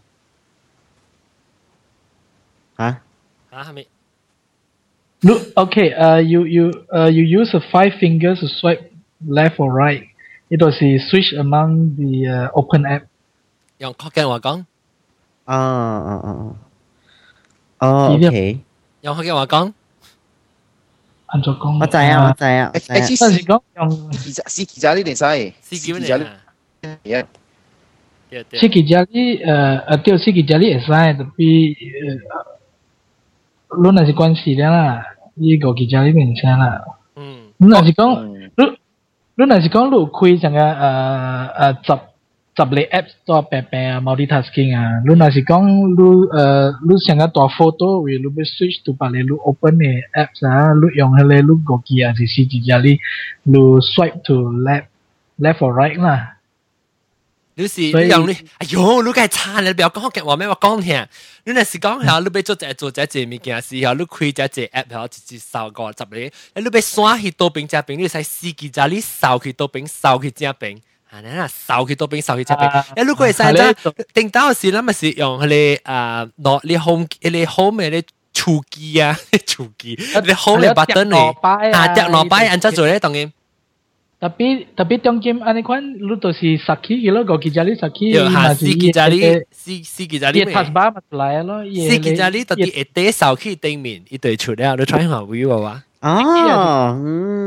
啊？ 啊係咪？ 你 OK 呃 you you 呃 you use five fingers to swipe left or right， it was switch among the uh, open app。 用福建話講。 哦哦哦哦。哦 OK。 用福建話講。 按照講， 我知啊，我知啊。 誒， 但是講用司機仔呢定使？ 司機仔呢？ 係。 司機仔呢？誒誒，對，司機仔呢會使，特別誒，你若是關係啦，呢個機仔呢邊使啦。嗯。你若是講，你你若是講你有開成個誒誒十十個 app 做平平啊 multitasking 啊，你若是講你誒你成個大 photo 為你要 switch to 別個你 open 嘅 apps 啊，你用迄個你個機啊是司機仔你你 swipe to left left or right 啦。 你是你用你，哎呦，你梗係慘啦！你不要講福建話咩？我講聽，你若是講下，你要做隻做隻隻物件時候，你開隻隻 app 後直接掃個十個，你你要刷去多邊隻邊，你使司機仔你掃去多邊，掃去隻邊。啊，你啊掃去多邊，掃去隻邊。誒，如果係使咗，定到時咱咪是用佢哋啊，攞你 home 你 home 嘅你觸機啊，觸機，你 home 嘅 button 嚟，啊，掉落擺，按照做咧，當然。 Tapi tapi trong game ane kwan lu to si Saki lo go kijali Saki ha si kijali si si kijali ye taskbar mà lại lo ye si kijali to ti ete sau khi tên mình ít tuổi chuột đấy nó try hỏi vui vào à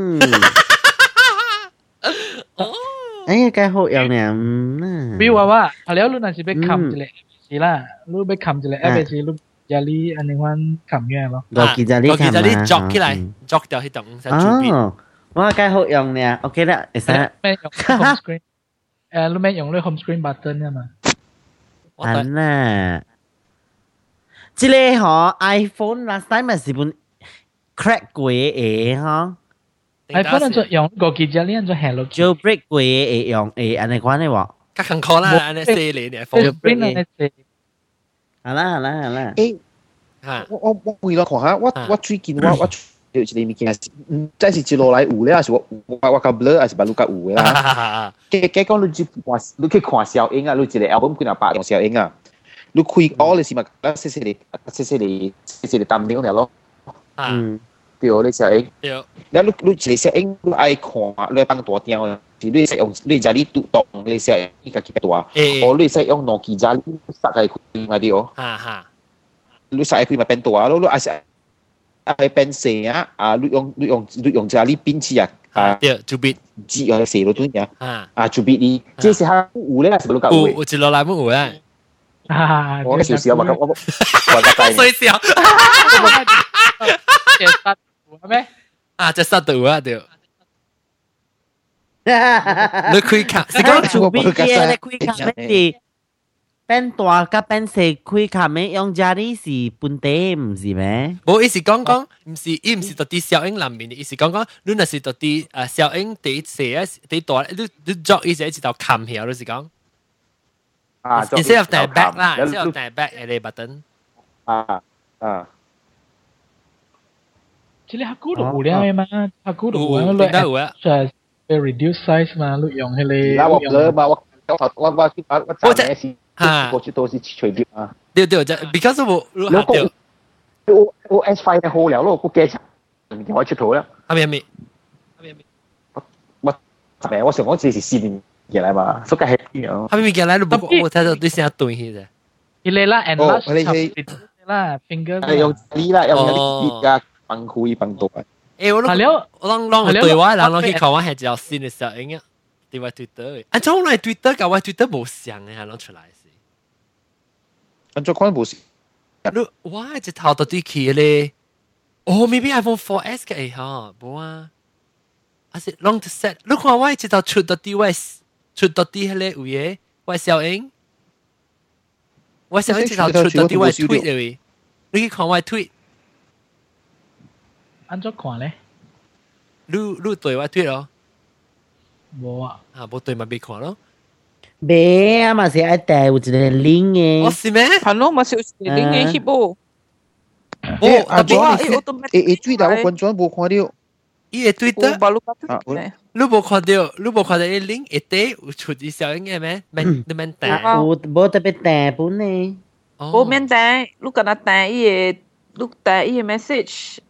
ấy cái hội yang nè vui vào à nếu lu nào si bị cầm chile si la lu bị cầm chile ép si lu kijali ane kwan cầm như lo go kijali go kijali jog 起來 jog 掉去等下準備哇，該好用呢 ，OK 啦，會使。 咩用 home screen？ 誒，你咩用呢 home screen button 啊嘛？ 係啦，即係嗬 iPhone last time 咪是本 crack 過嘅嗬。 iPhone 就用個機仔呢，就 Hello jailbreak 過嘅用誒，安尼款嘅喎。 較辛苦啦，安尼四年嘅 jailbreak 安尼四。 係啦係啦係啦。 誒，我我我回來看下，我我最近我我。有一個物件，唔知是一路來有咧，還是我我我較 blur，還是把路較有嘅啦。計計講你去看，你去看小英啊，你一個 album 幾廿百用小英啊，你開 all 你是嘛？嗱，細細啲，細細啲，細細啲淡定嗰條咯。嗯，對，你小英。對。然後你你一個小英，你愛看，你幫大點啊，是你使用你家裡獨當你小英，你家己大，哦，你使用諾基亞，你塞喺開嘛啲哦。哈哈。你塞喺開嘛變大咯，你愛使。ไอ้เป็นเสียอ่าลุยองลุยองลุยองจะรีบปิ้นชีอ่ะอ่าเดี๋ยวจูบิดจีอ่ะเสียรู้ตัวเนี่ยอ่าอ่าจูบิดดีเจ๊สิฮะอูเลยอ่ะสมรู้กับอูอูจิโร่ไลม์อูอ่ะฮ่า我少少嘛，我我我個仔。 衰少。 隻殺係咩？ 啊，隻殺到啊屌！你開卡， 你講做邊嘢？你開卡咩事？變大甲變細開卡咩？用家裡是本地唔是咩？ 冇，意思講講，唔是，伊唔是到啲小英南面，意思講講，你若是到啲誒小英第細啊，第大，你你作意思一直到冚起，你是講。啊，instead of the back 啦，instead of the back 嘅你 button。 啊啊。 即係黑咕都有咧嘛，黑咕都有，你誒誒 reduce size 嘛，你用佢哋。 嗱我咧嘛，我我我我我我暫時嚇， 我知道是隨便啊。 對對，就 because 我你個我我 S 五咧好了咯，個機唔可以出圖啦。 係咪係咪？ 係咪係咪？我係咪？我想講只是試驗嘢嚟嘛，所以係點樣？ 係咪嘅嚟？我我睇到啲先對起啫。 你嚟啦，and last 啦 ，finger 係用呢啦，用呢啲啊。幫佢幫到啊！ 誒，我諗我諗諗對話，諗諗去看我係只新嘅小影啊，對話 Twitter，按照我嚟 Twitter，搞我 Twitter 冇上嘅，係攞出嚟先。 按照可能冇上。 你哇，只頭到啲去咧，哦 ，maybe iPhone four S 嘅嚇，冇啊，還是 long to set。你看我只頭出到啲位出到啲迄個位嘅，我小英，我小英直頭出到啲我 tweet 嚟，你去看我 tweet， 安怎看咧？ 你你對我 tweet 咯？ 冇啊， 啊冇對咪未看咯？ 未啊嘛是愛帶有一個 link 嘅。 哦是咩？ 係咯，咪少少零嘅 hit 喎。 哦，阿 John，誒誒tweet 啊，我完全冇看到。 伊個 Twitter， 巴魯巴tweet， 你冇看到，你冇看到啲 link 一啲有出啲小英嘅咩？免你免帶。 有冇特別帶本呢？ 冇免帶，你跟他帶伊個，你帶伊個 message。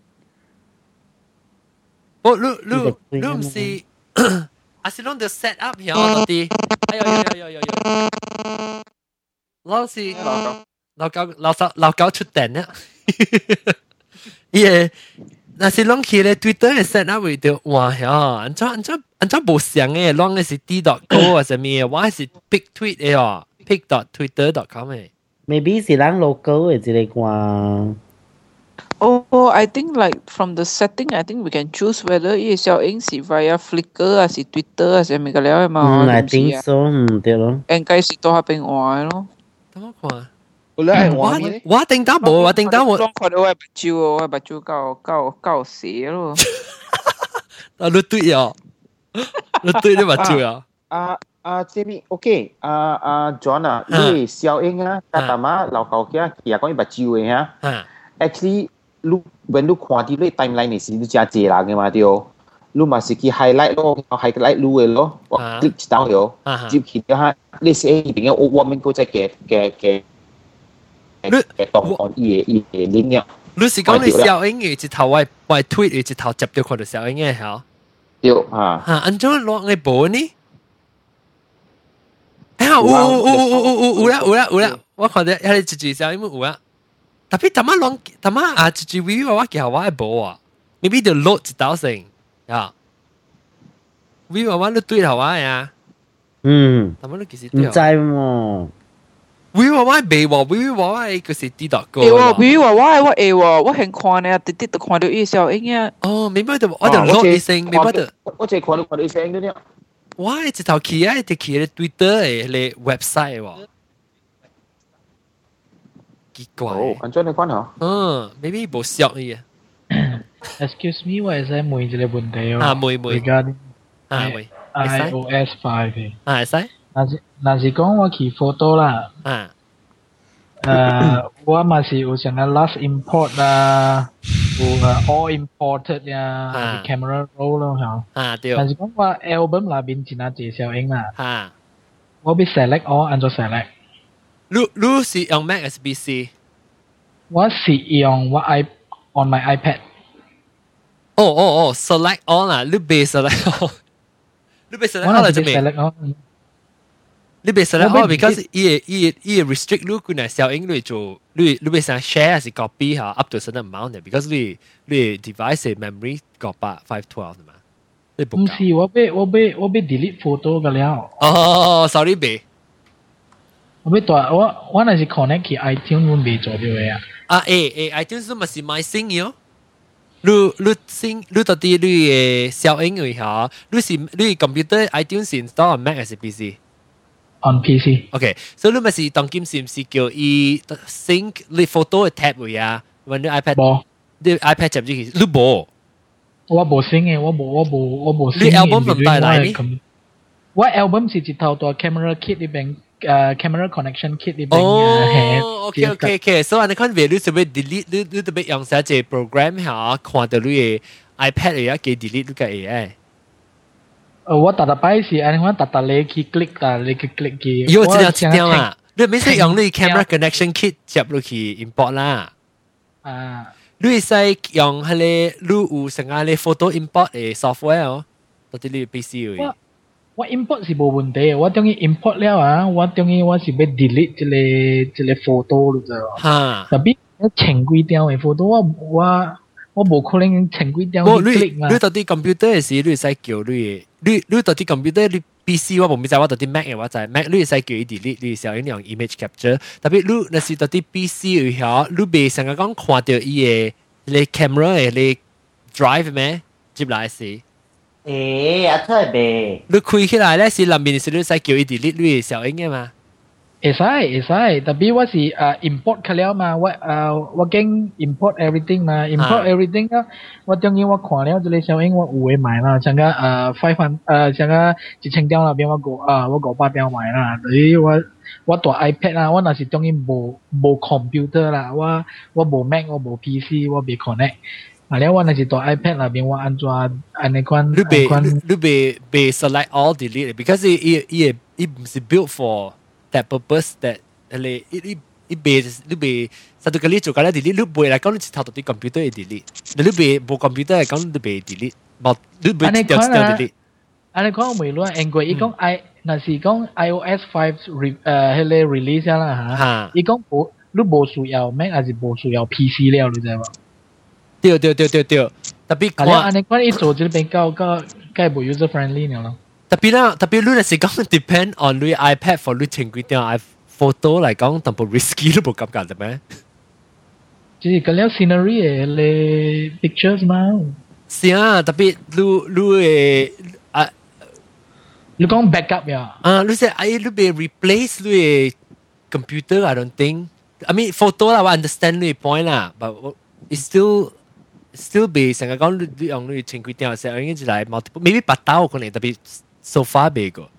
哦，你你你唔是，阿是攏要 set up 呀，到底？哎呦呦呦呦呦呦！老是老狗老手老狗出電啦，伊個。那是攏去咧 Twitter 嘅 set up 會到哇呀，安怎安怎安怎無相嘅，攏嘅是 D dot go 啊，什麼嘅，我係是 pick tweet 嘅哦 ，pick dot twitter dot com 嘅。 Maybe 是咱 local 嘅一個啩。 Oh, I think like from the setting, I think we can choose whether 伊小影是 via Flickr 還是 Twitter 還是咩個了嘛？ 嗯 ，I think so，嗯對咯。 應該是都喺邊換咯。 等我看。 我我我頂到冇，我頂到我。 我看到我目睭哦，我目睭夠夠夠斜咯。 啊，你對哦，你對你目睭啊。 啊啊，這邊 OK，啊啊 John 啊，你小英啊，但係嘛老舊嘅，其實講伊目睭嘅嚇。Actually，你 when 你看啲你 timeline 嘅時，你真濟人嘅嘛對。你嘛是去 highlight 咯 ，highlight 你嘅咯，我 click 到咗，接起咗嚇，你寫入邊嘅我我們嗰隻嘅嘅嘅。 你我伊伊伊領呀， 你是講你小英嘅一頭我我 tweet 嘅一頭接到看到小英嘅嚇， 對啊， 嚇，安怎落嘅本呢？哎呀，有有有有有有啦有啦有啦，我看到迄個一句小英有啦，特別他媽亂他媽啊一句 video 我叫我係無啊 ，maybe 就 load 一道先，呀 ，video 我都對頭我呀， 嗯， 他媽都其實唔知喎。 會話我未喎，會話我係個是啲度個。 會喎，會話我係我會喎，我很看咧，直直就看到伊小影啊。 哦，明白到，我就攞啲聲，明白到。 我淨係看到看到啲聲嗰啲。 我係直頭去啊，直去咧 Twitter 嘅咧 website 喎。奇怪。 哦，安怎你講啊？ 嗯 ，maybe 冇熟嘅。 Excuse me，我係使問一個問題哦。 啊，問問。 Regarding 啊，問。 I O S five 嘅。 啊，係使。 若是若是講我去 photo 啦， 啊， 誒，我嘛是有像個 last import 啊，有誒 all imported 啊 ，camera roll 咯嚇。 啊對。 但是講我 album 裏邊真係介紹影啦。 啊。 我俾 select 我按照 select。 你你是用 Mac 還是 P C？ 我是用我 i on my iPad。 哦哦哦 ，select all 啦，你俾 select all，你俾 select all 嚟做咩？你別實咧，我 because 伊伊伊 restrict 你佢嚟小英你做你你別想 share 還是 copy 嚇 up to certain amount 嘅 ，because 你你 device 嘅 memory 個八 five twelve 嘛，你唔唔是我俾我俾我俾 delete photo 嘅了。 哦 ，sorry 別， 我俾大我我那是 connect 去 iTunes 我未做到嘅啊。 啊誒誒 iTunes 咪是 my sing 嘅，你你 sing 你到底你嘅小英嘅嚇，你是你 computer iTunes install Mac 還是 P C？On P C。 OK，所以你咪是當今是唔是叫伊 sync 你 photo 嘅 tab 位啊？揾你 iPad， 冇， 你 iPad 入去，你冇。 我冇 sync 嘅，我冇我冇我冇 sync。 你 album 唔帶來呢？ 我 album 是一套ตัว camera kit 呢邊，誒 camera connection kit 呢邊。 哦，OK OK OK，所以你看 video 特別 delete，你你特別用晒隻 program 下，看到你嘅 iPad 嚟啊，幾 delete 你嘅嘢。 我打打擺是，安尼我打打你去 click 打你去 click 去。 有這樣這樣啊！你咪使用你 camera connection kit 接落去 import 啦。 啊！ 你使用係你你有成個你 photo import 嘅 software 哦，到底你 P C 嘅。 我我 import 是冇問題，我等於 import 了啊！我等於我是要 delete 這個這個 photo 咯啫。 嚇！ 特別千幾張嘅 photo，我我我冇可能千幾張去 click 嘛。 你到底 computer 嘅時，你使叫你。你你到底 computer 你 P C 我冇知，我到底 Mac 嘅話就係 Mac， 你使叫伊 delete， 你使用 image capture。特別你那是到底 P C 有下，你未成日講看到伊嘅你 camera 嘅你 drive 咩接來時。 诶，啊出嚟呗。 你開起來咧是裡面是你使叫伊 delete 你小英嘅嘛？ 會使會使，特別我是誒 import 佢了嘛，我誒我經 import everything 嘛 ，import everything 啊，我當然我看了這個小英我有會買啦，像個誒 five hundred 誒像個一千條那邊我五啊我五百條買啦，所以我我大 iPad 啦，我若是當然無無 computer 啦，我我無 Mac 我無 P C 我未 connect。啊！了我那是大 iPad 那邊我安怎安尼款？ 你別你別別 select all delete because it it it it 唔是 built for that purpose that 你你你你別你別實際個你做緊咧 delete 你別嚟講你頭度啲 computer 會 delete，你別冇 computer 嚟講你別 delete，冇你別掉掉 delete。 安尼講未咯？因為伊講 i 那是講 iOS five re 誒迄個 release 啦嚇，伊講無你無需要 Mac 還是無需要 P C 了，你知無？ 對對對對對，特別看，啊，你看伊做這邊夠夠夠無 user friendly 了咯。 特別啦，特別你若是講 depend on 你 iPad for 你前幾張 i photo 嚟講，淡薄 risky 都冇感覺嘅咩？ 就是嗰啲 scenery 嘅咧 pictures 嘛。 是啊，特別你你誒啊， 你講 backup 呀？ 啊，你說哎，你別 replace 你 computer I don't think. I mean photo 啦，我 understand 你 point 啦，but it's still still 被成日講你你用你前幾條時候已經就嚟 multiple maybe 八刀可能特別 so far 未個。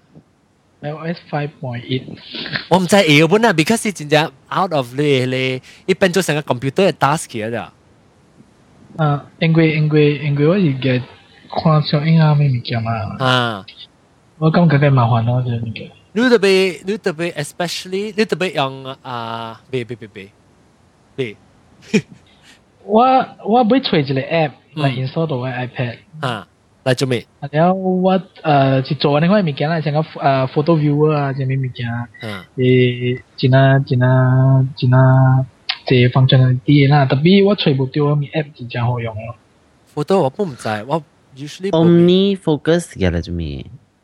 iOS five point eight 我唔知會本啊 ，because 係真正 out of 你你一變做成個 computer 嘅 task 嘅咋。 啊，因為因為因為我是嘅看小影啊咩物件嘛。 啊， 我感覺嘅麻煩咯，呢個物件。 你特別你特別 especially 你特別用啊，別別別別別。 我我要找一個 app 來 install 到我 iPad。 啊，來做咩？ 然後我誒是做呢塊物件啦，像個誒 photo viewer 啊，啲咩物件啊，誒，真啊真啊真啊，即 functionality 啦。特別我找唔到個 app 真正好用咯。 photo 我都唔知，我 usually Omni focus 嘅啦做咩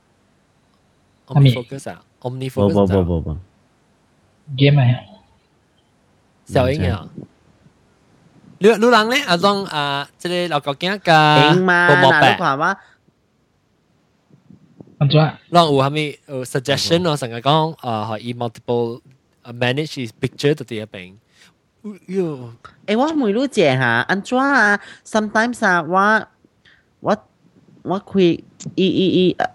？Omni focus 啊 ？Omni focus 冇冇冇冇。 game 啊？ 小英啊？你你人咧啊當啊，即係老國驚㗎， 冇冇白。話話， 安怎？ 讓有係咪有 suggestion 咯？成日講啊，可以 multiple manage his picture 到啲一邊。喲， 誒我每路借下，安怎啊 ？Sometimes 啊，我我我開一一一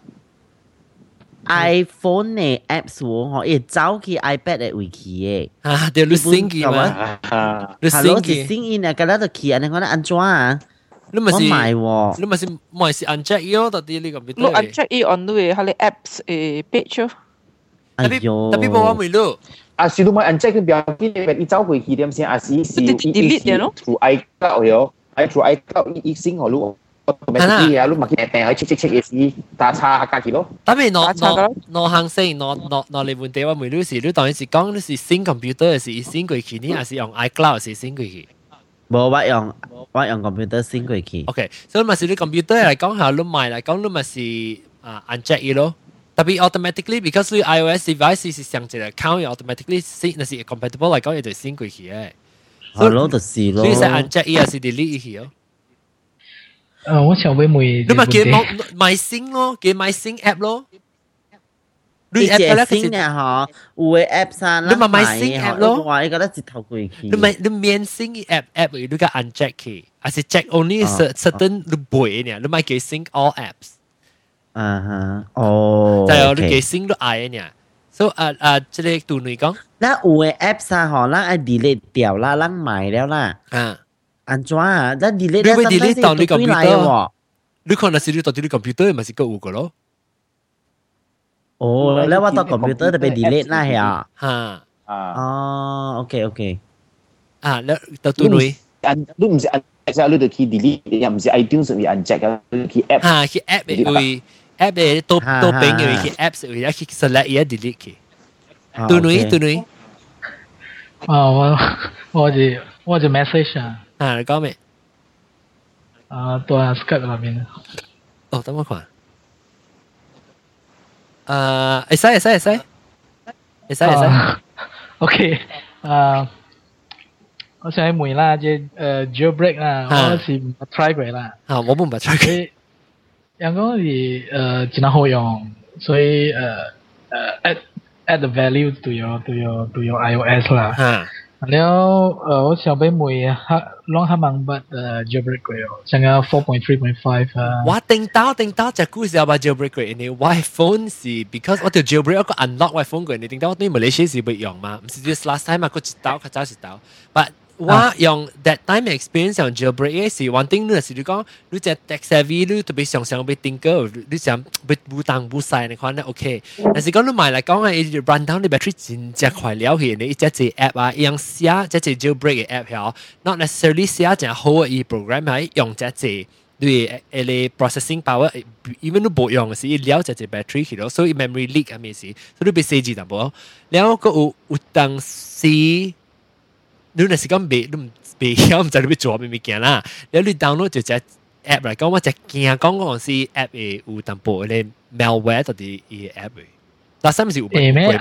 iPhone 嘅 apps 喎，可以走去 iPad 嘅位置嘅。 啊，掉你 sync 嘅嘛？你 sync 嘅 sync in 啊，嗰度去啊，你講得安怎啊？ 你咪是， 我買喎， 你咪是咪是 uncheck 咗到啲呢個邊？ 你 uncheck 伊 on 你嘅，佢哋 apps 誒 page 咯。 哎呦， 特別冇我未錄。 啊，是你咪 uncheck 佢表邊你咪走回去點先？啊是是 delete 嘅咯。 through iCloud 咗，I through iCloud 一先我錄。automatically 啊，你咪見訂去 check check check 嘅時，打叉下去咯。 但係攞攞攞行先，攞攞攞嚟問題我未รู้時，你當然是講你是新 computer 是新過去，你還是用 iCloud 是新過去？ 冇，我用我用 computer 新過去。 OK，所以咪是你 computer 嚟講下，你買嚟講你咪是啊 uncheck 咯。特別 automatically because 你 iOS device 是上一個 account automatically 新，那是 compatible 嚟講，亦就新過去嘅。 係咯，就是咯。 所以係 uncheck 還是 delete 去咯？ 誒，我想問每你咪叫買新咯，叫買新 app 咯。 你 app 咧新嘅嗬，有嘅 app 上你咪買新 app 咯。 我覺得直頭過去。 你咪你免新 app app 你個 uncheck 去，還是 check only certain 你背呢？你咪叫新 all apps。 啊哈，哦。 就係你叫新都嗌呢。所以啊啊，即係對你講， 那有嘅 app 上嗬，咱係 delete 掉啦，咱買了啦。 啊。 安怎啊？咱 delete 你會 delete 到你 computer？ 你可能是你到你 computer 咪是個有個咯。 哦，แล้วว่าตัว computer จะไป delete ได้เหรอฮะอ๋อโอเคโอเคอ่าแล้วตัวตัวนุ้ยอันลูกมันจะอันจะลูกตัวคี delete ยังมันจะ iTunes มี uncheck แล้วคี app ฮะคี app เอ้ย app เอ้ยตัวตัวเป็นเอ้ยคี app เอ้ยแล้วคี select เอ้ย delete คีตัวนุ้ยตัวนุ้ยอ๋อ我我就我就 message 啊อ่าแล้วก็咩อ่าตัว Skype 那邊哦等我看啊，會使會使會使，會使會使。 OK，啊，我想問啦，即誒 jailbreak 啦，我是唔 try 過啦。 啊，我唔係 try 過。 人講是呃真係好用，所以呃呃 add add the value to your to your to your iOS 啦。 嚇。 แล้วเออ我小妹妹哈ลองหามังบัดเอ่อ jailbreak 過哦，成個 four point three point five 啊。 我聽到聽到隻故事有把 jailbreak 過，因為我 phone 是 because 我條 jailbreak 我個 unlock 我 phone 過，你聽到我對 Malaysia 是會用嘛？唔是 just last time 啊，佢一刀佢走一刀。But 我用 that time experience 用 jailbreak 嘅是 one thing 呢，是你講你隻 tech savvy 你特別常常被定格，你想被不當不曬你看咧 OK。但是講你買嚟講係 run down 你 battery 真正快了去，你一隻隻 app 啊，樣寫隻隻 jailbreak 嘅 app 係 not necessarily 寫隻好嘅 program 係用隻隻。對，誒 processing power，even 都冇用嘅時，了隻隻 battery 去咯，所以 memory leak 係咩事？所以你被四 G 淡薄，แล้วก็有有當時。你那時講未，你唔未曉唔知你要做咩物件啦。แล้ว你 download 就隻 app 嚟講，我就驚講嗰陣時 app 誒有淡薄咧 malware 到啲嘅 app 嘅。但係係咪是有誒咩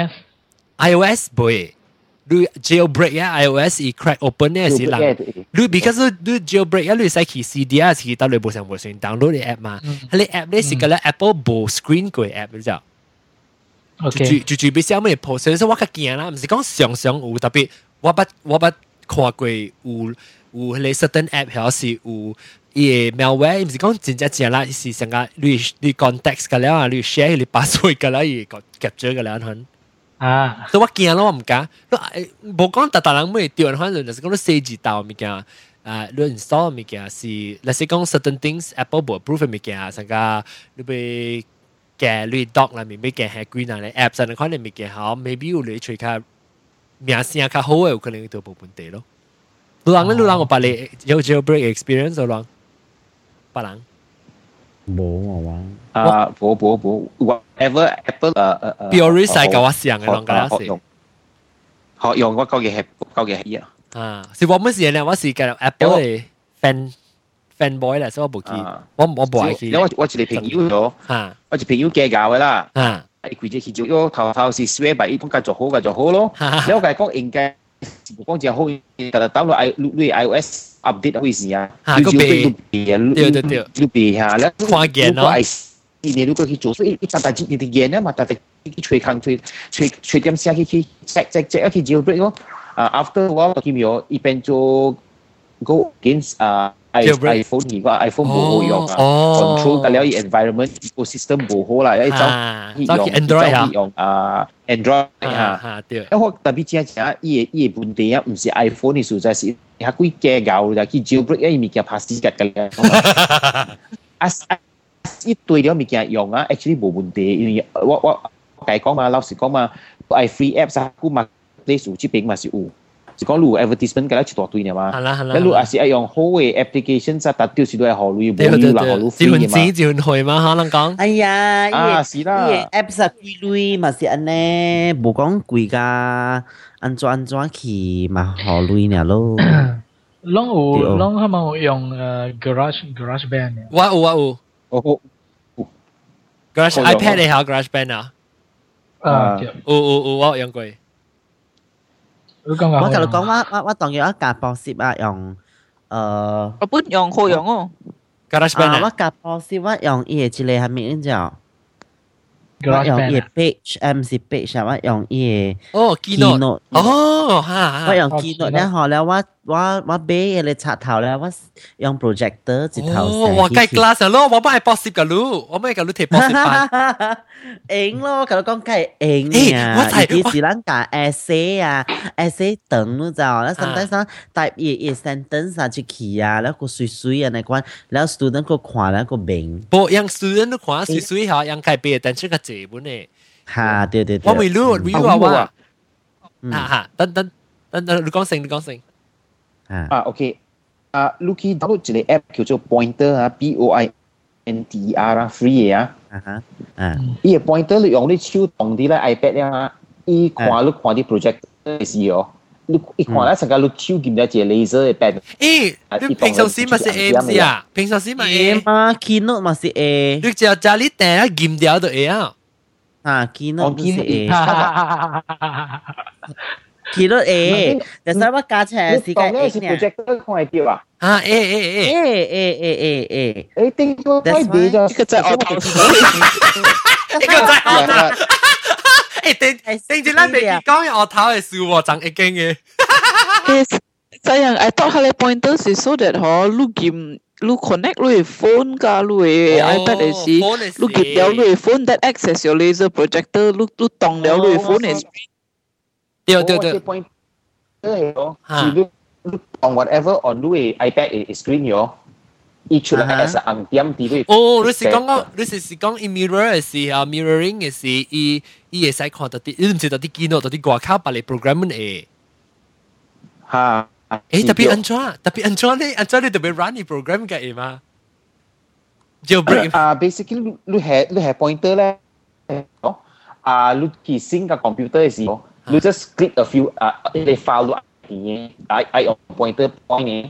iOS？iOS 唔你 jailbreak 啊 iOS 伊 crack open 咧是人，你 because 你 jailbreak 啊你使去 C D 啊，是到你無上無算 download 啲 app 嘛。佢啲 app 咧是個咧 Apple 冇 screen 個 app 你知道？就就就俾小妹 post，所以我較驚啦，唔是講常常有特別。我捌我捌看過有有迄個 certain app 係是有伊個 malware，唔是講真正正啦，是成個你你 context 個了啊，你 share 你 password 個了，伊 capture 個了很。 啊， 所以我驚咯，我唔敢。無講特特人咩丟人，反正就是講你設置到物件，啊，你 install 物件是，例如講 certain things Apple 冇 approve 物件，成個你被嘅你 doc 裏面被嘅係幾難嘅 app，甚至可能物件好 ，maybe 有你隨卡。名聲較好嘅，有可能都冇問題咯。路人咧，路人我把你有 jailbreak experience 路人，別人冇啊啊，冇冇冇 ，whatever Apple 誒誒誒 ，Purely 係教我上嘅兩個啦， 學用學用我究竟係究竟係啊？ 啊，是我們是咧，我是教 Apple 嘅 fan fanboy 啦，所以我冇記，我我冇愛記。 因為我一個朋友咗， 嚇， 我一朋友介紹嘅啦， 嚇。 佢只去做咗頭頭是 swear by 講繼續好繼續好咯，你我講講應該講只好，但係打落 i 你 iOS update 嗰時啊， 嚇個鼻， 對對對，你鼻下咧， 跨鍵咯， 你如果去做，所以一陣大隻你啲嘢啊嘛，但係去吹坑吹吹吹點聲去去 check check check 去 jailbreak 咯，啊 after 我見咗一邊做 go against 啊。iPhone 而家 iPhone 冇好用啊 ，control 得了 environment ecosystem 冇好啦，一種用 Android 用啊 Android 嚇，因為我特別正正伊個伊個問題啊，唔是 iPhone 嘅實在是係幾計較啦，佢 jailbreak 一物件 pass 吉嘅咧，啊啊一對了物件用啊 ，actually 冇問題，因為我我計講嘛，老實講嘛 ，free apps 啊，佢嘛 place 有這邊嘛是有。是講路 advertisement 嘅啦，一大堆嘅嘛。係啦係啦。你路也是用好嘅 application，實達到時都係學路冇料啦，學路 free 嘅嘛。 轉錢轉去嘛，可能講。 哎呀， 啊是啦。 呢個 apps 啊貴類嘛是安尼，無講貴㗎，安怎安怎去嘛學類呢咯。 攏有攏他們有用誒 Garage Garage Band。 我有我有。 我我 Garage iPad 你有 Garage Band 啊？ 啊， 有有有我用過。 我同你講，我我我當然我夾博士啊，用誒， 我本用好用哦。 Garage Band 啊，我夾博士我用伊個一個係咩你知道？我用伊個 page，誒唔是 page 啊，我用伊個哦 Keynote，哦嚇， 我用 Keynote 咧，後來我我我買伊個插頭咧，我用 projector 一頭哦，我計 glass 咯，我唔係博士㗎咯，我唔係㗎咯，睇博士班。 用咯，甲你講計用啊！尤其是咱教 essay 啊 ，essay 長你知道，咱 sometimes 咱 type 伊伊 sentence 啊出去啊，แล้ว個水水啊那款，แล้ว student 個看แล้ว個明。 不，讓 student 都看水水下，讓改變，但係個字本咧。 嚇，對對對。 我未รู้ review 啊ว่าอ่าฮะ等等等等，你講先，你講先。 啊 ，OK， 啊 ，Lucky download 一個 app 叫做 Pointer 啊 ，P O I N T E R 啊 ，free 嘅啊。啊哈，啊，伊個 pointer 你用你手動啲咧 iPad 啊，伊看你看啲 project 嘅時哦，你伊看咧成個你手撳咗隻 laser 嘅 pad。誒， 你平常時咪是 A M C 啊？平常時咪 A 嘛 ，Keynote 咪是 A。 你只要家裡訂啊，撳掉就 A 啊。 啊 ，Keynote 咪是 A。 keynote A，就使我加起來是個 A 是 projector 看會到啊？ 啊 A A A A A A A A， 誒，定咗太別咗， 呢個真係我頭先。 呢個真係我頭。誒，定定住咱未講嘅我頭係數喎，爭一經嘅。 sayang I thought hale pointer is so that ho lu game lu connect lu phone ka lu iPad is si lu give liao lu phone that access your laser projector lu lu tong liao lu phone is 對對對 pointer 係是 lu lu on whatever on lu iPad screen 咗，伊出來係暗點啲lu。 哦，你是講講你是是講 mirror 嘅時候 mirroring 嘅時，伊伊會使看到啲，你唔知道啲機能到啲掛靠把你 program 嘅。 嚇。 Eh, tapi Anjua, tapi Anjua ni, Anjua ni lebih run program ke Emma? Jailbreak. Ah, basically, lu lu have lu have pointer lah. Oh, ah, lu kissing ke computer sih. Lu just click a few ah, the file lu ni, I I on pointer point ni.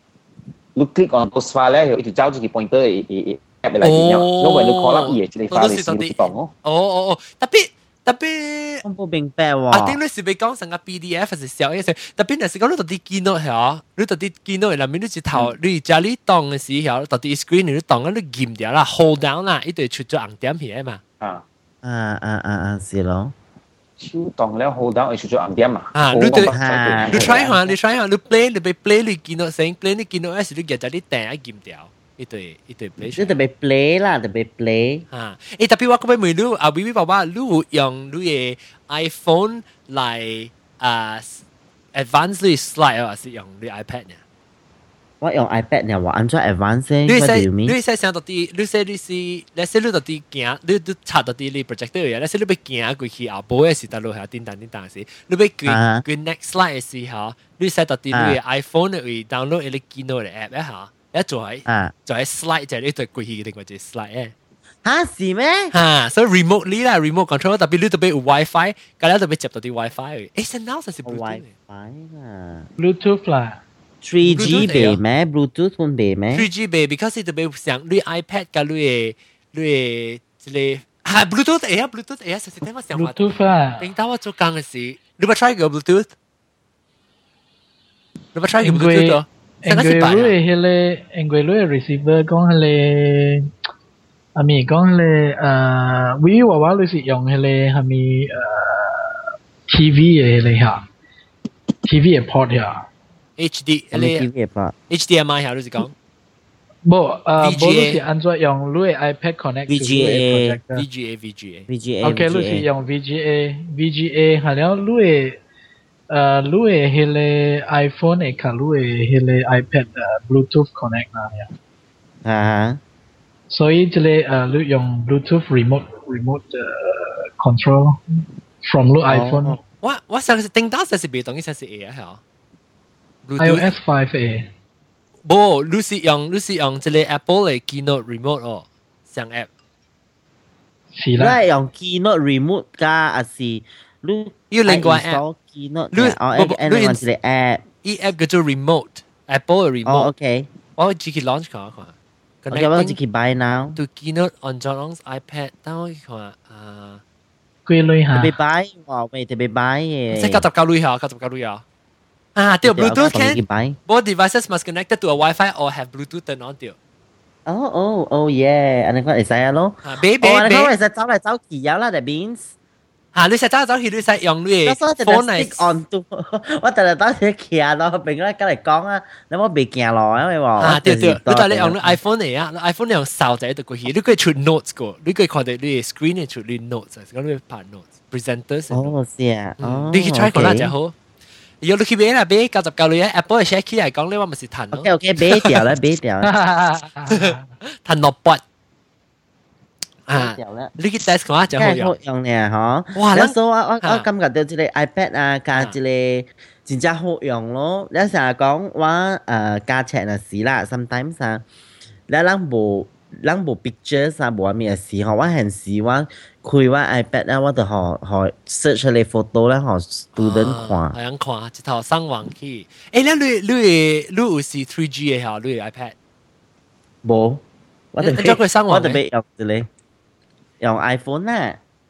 Lu click on those file lah, itu jauh jadi pointer eh eh app lagi ni. Lu when lu call up iya, jadi file sih lu tong. Oh oh oh, tapi tapi 我冇明白喎。 啊，頂你是咪講成個 P D F 還是小嘢先？特別係是講你到啲機能係你到啲機能入面你一頭，你家裡當嘅時候，到啲 screen 你當緊你撳掉啦 ，hold down 啦，一對出咗紅點起嘛。 啊啊啊啊啊，是咯。 手當了 hold down，出咗紅點嘛。 啊，你對，你 try 下，你 try 下，你 play 你被 play 你見到成 play 你見到嗰時你日日你訂一撳掉。一對一對 play， 你特別 play 啦，特別 play。 啊，誒特別我講俾你，啊 B B 爸爸，你有用你嘅 iPhone 嚟啊 advance 你 slide 還是用你 iPad 呢？ 我用 iPad 呢，我安裝 advance 先。 你使你使想到啲，你使你是，你使你到啲行，你你插到啲你 projector 嘅，你使你要行過去後部嘅時，到落下叮當叮當時，你要佢佢 next slide 嘅時候，你使到啲你嘅 iPhone 會 download 你見到嘅 app 一下。一做喺，就喺 slide 就係呢對過去另外隻 slide 嘅。 嚇是咩？ 嚇，所以 remotely 啦 ，remote control 特別你特別有 WiFi，隔離特別接到啲 WiFi 嘅。誒，現在係 Bluetooth 啦 ，Bluetooth 啦 ，three G 備咩 ？Bluetooth 本備咩 ？three G 備 ，because 特別想你 iPad 加你嘅你嘅即係嚇 Bluetooth 誒啊 ，Bluetooth 誒啊，實際聽我想話。 Bluetooth 啊， 等到我做工嘅時，你咪 try 個 Bluetooth，你咪 try 個 Bluetooth 咯。 因為佢迄個，因為佢 receiver 講迄個，阿咪講迄個，誒，微娃娃你是用迄個係咪誒 T V 嘅迄個嚇 ，T V 嘅 port 嚇 ，H D 嗰啲 T V 嘅 port，H D M I 嚇你是講， 冇誒，冇你是安怎用你嘅 iPad connect V G A，V G A，V G A，V G A，OK，你是用 V G A，V G A 係了你嘅。誒，你嘅迄個 iPhone 嘅卡，你嘅迄個 iPad 誒 Bluetooth connect 啦呀。 啊。 所以即個誒，你用 Bluetooth remote remote 誒 control from 你 iPhone。 我我上次叮當上是別當，上是 A 啊，係 iOS five A。 冇，你是用你是用即個 Apple 嘅 Keynote remote 哦，上 app。 是啦。 你係用 Keynote remote 㗎，還是你要另外 app？ 你你你 app， 依 app 叫做 remote，Apple 嘅 remote。 哦 ，OK。 我自己 launch 看看。 我我自己 buy now。 to Keynote on John's iPad，等我看啊。 幾類下？ 特別 buy，我未特別 buy 嘅。 即係九十九類下，九十九類啊。啊，對 Bluetooth can。Both devices must connected to a Wi-Fi or have Bluetooth turned on 掉。 哦哦哦 yeah，安尼講會使啊咯。 啊，俾俾俾。 哦，安尼講會使走嚟走去啊啦，that means。 啊！你實走走去，你使用你嘅 phone 嚟 on 到，我特登當時行咯，並咧跟嚟講啊，你冇別行落，因為話啊對對，你但係你用你 iPhone 嚟啊，iPhone 你用掃仔度過去，你可以出 notes 個，你可以看到你嘅 screen 嚟出你 notes，講你拍 notes，presenters。 哦，是啊，哦， 你去 try 過啦就好。有你去買啦，買九十九類啊 ，Apple 嘅 share key 嚟講，你話咪是彈咯。 OK OK，買掉啦，買掉啦， 彈落筆。啊！你去 test 看下就好用。 用呢，嗬。哇！那時候我我我感覺到這個 iPad 啊，加這個真正好用咯。你成日講我誒價錢嘅事啦 ，sometimes 啊，你諗無諗無 pictures 啊，無咩事，嗬，我係時我開我 iPad 啊，我就學學 search 你 photo 咧，學 student 看。 係樣看，一頭上網去。誒，你你你你有是 three G 嘅嗬，你 iPad？ 冇，我特別我特別用這個。用 iPhone 啦。 哦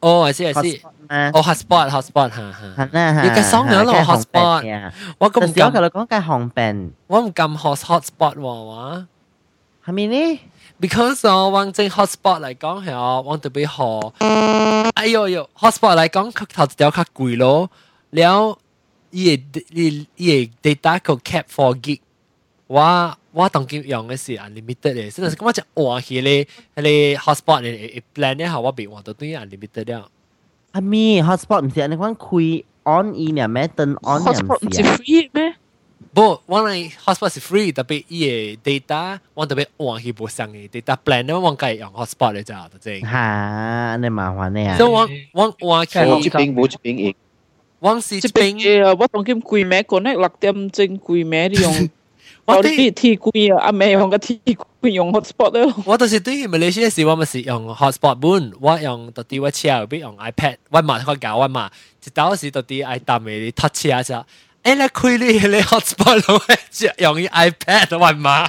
哦，係是係是，哦 hotspot hotspot 嚇嚇， 係啦嚇， 你嘅雙人咯 hotspot，我咁唔敢， 佢哋講嘅紅病， 我唔敢 hot hotspot 喎哇， 係咪呢 ？Because 我往正 hotspot 嚟講係我往特別好，哎呦呦 hotspot 嚟講佢頭一條較貴咯，แล้ว伊個伊伊個 data 個 cap four gig，我我當佢用嘅是 unlimited 嘅，所以咁我就換起咧，迄個 hotspot 嘅 plan 咧，後我別換到對 unlimited 了。 阿咪 hotspot 唔是你講開 on 伊呢咩turn on 呢 ？hotspot 唔是 free 咩？ 不，我嚟 hotspot 是 free，特別伊個 data 我特別換去無上嘅 data plan 咧，我計用 hotspot 嚟咋，就正。 嚇，你麻煩你啊！ 所以我我換去。 冇一邊冇一邊贏。 我是這邊嘅啊，我當佢貴咩 connect 六點正貴咩你用。我啲 T 貴啊，阿妹用個 T 貴用 hotspot 咧。 我當時對於 Malaysia 時，我咪是用 hotspot 本，我用到啲我車入邊用 iPad，我嘛可教我嘛，一到時到啲 iPad 嘅 touch 啊啫，誒你開你嘅 hotspot 咯，就用啲 iPad 我嘛。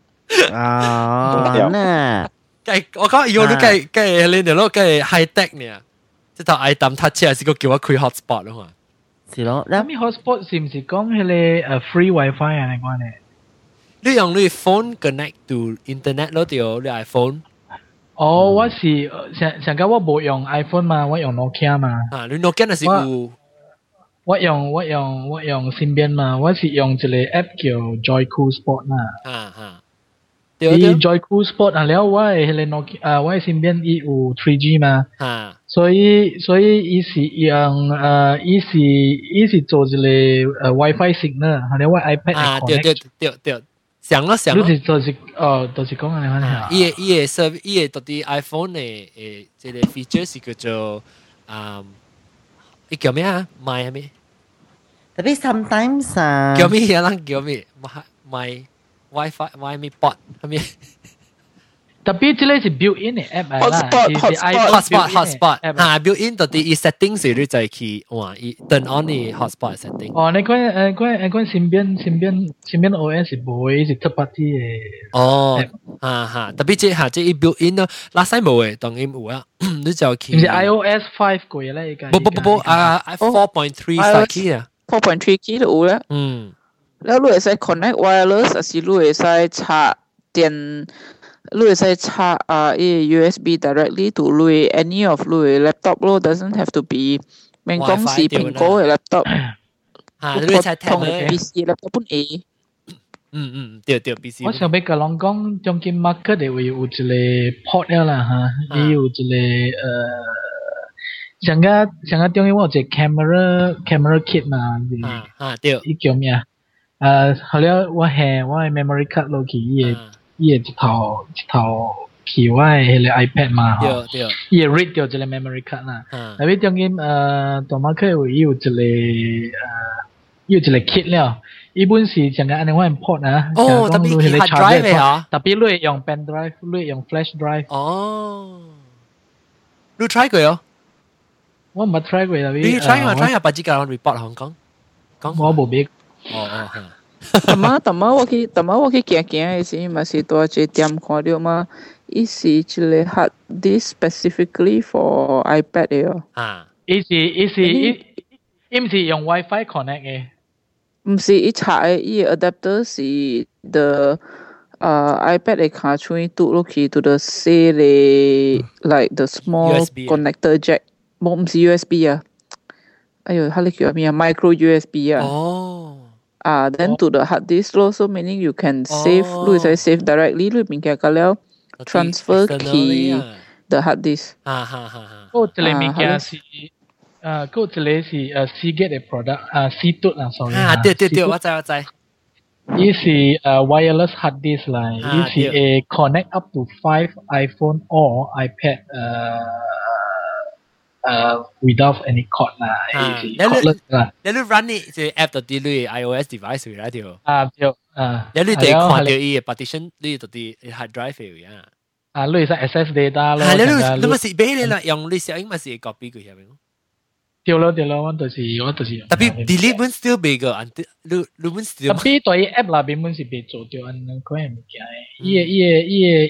啊，那， 計我講要你計計你哋咯計 high tech 呢，即係 iPad touch 啊，是個叫我開 hotspot 咯嘛。 是咯， 咁咪 hotspot 是唔是講佢哋誒 free wifi 啊？你講呢？ 你用你 phone connect to internet 咯，掉你 iPhone。 哦，我是上上個我冇用 iPhone 嘛，我用 Nokia 嘛。 啊，你 Nokia 係有。 我用我用我用身邊嘛，我是用一個 app 叫 Joycool Sport 嘛。 啊啊。 伊 Joycool Sport 啊，了我係迄個 Nokia 啊，我身邊伊有 three G 嘛。啊。所以所以伊是用誒，伊是伊是做一個誒 WiFi signal，後來我 iPad 啊，對對對對。想咯想咯，就是就是哦，就是講安尼款啊。 伊個伊個 serv 伊個到啲 iPhone 嘅誒，即個 feature 是叫做啊，伊叫咩啊？my 係咩？ 特別 sometimes 啊， 叫咩嘢啦？叫咩 ？my WiFi my 咩 bot 係咩？ 特別即係是 built-in 嘅 app 嚟啦， 係 hotspot hotspot 啊 built-in 到啲 setting 時你就係去換 turn on 啲 hotspot setting。 哦，你講誒講誒講身邊身邊身邊 O S 是冇嘅，是 third party 嘅。 哦，啊哈，特別即係即係 built-in 咯，last time 冇嘅，當然冇啊，你就去。 唔是 iOS five 過嘅咧，而家。 不不不不啊 ，four point three 快啲啊 ，four point three 機都有咧。 嗯。 แล้ว你會使 connect wireless，還是你會使插電？你會使插啊，依 U S B directly to 你 any of 你 laptop 咯 ，doesn't have to be 明講是蘋果嘅 laptop。 啊，你會使聽嘅 P C laptop 本 A。 嗯嗯，對對 P C。 我想俾個人講，中間 market 哋會有一個 port 了啦嚇，你有一個誒，上個上個中間我有一個 camera camera kit 嘛。 啊啊對。 伊叫咩啊？誒，後來我下我嘅 memory card 落去伊個。伊個一頭一頭去我誒迄個 iPad 嘛吼，伊會 read 掉一個 memory card 啦。特別中間誒大馬克有伊有一個誒，伊有一個 kit 了，伊本是成個安尼款 port 啊。 哦，特別係 hard drive 啊。 特別你會用 pen drive，你會用 flash drive。 哦，你 try 過哦？ 我唔係 try 過特別。 你 try 下 try 下，把自己人 report 香港。 講我冇俾。 哦哦嚇。 但嘛，但嘛，我去，但嘛，我去行行嘅時，嘛是多一店看到嘛，伊是一個 hard disk specifically for iPad 嘅哦。 啊，伊是伊是伊，伊唔是用 WiFi connect 嘅。 唔是，伊插嘅，伊 adapter 是 the 呃 iPad 嘅卡喙嘟落去 to the say 嘅 like the small connector jack，冇唔是 U S B 啊，哎呦，佢哋叫咩啊 ？micro U S B 啊。 哦。 Ah, then to the hard disk咯, so meaning you can save, 你可以 save directly, 你邊個個了 transfer 去 the hard disk。 啊哈哈哈。 嗰一個物件是，誒，嗰一個是誒 Seagate 嘅 product，誒 Seagate 啊 ，sorry。 啊，對對對，我知我知。 伊是誒 wireless hard disk 啦，伊是誒 connect up to five iPhone or iPad 誒。Uh, without any cord 啦，係 cordless 啦。 你你 run 呢隻 app 到啲你 iOS device 嚟啦條。 啊，對啊。 你你哋看到伊嘅 partition，你到啲 hard drive 嚟啊。 啊，你係 access data 咯。 係你你你咪是俾你啦，用你小英咪是 copy 佢入面。 對咯對咯，我就是我就是。 特別 delete 本 still 未個，你你本 still。 特別對 app 那邊本是未做掉安尼款嘅物件嘅，伊個伊個伊個伊。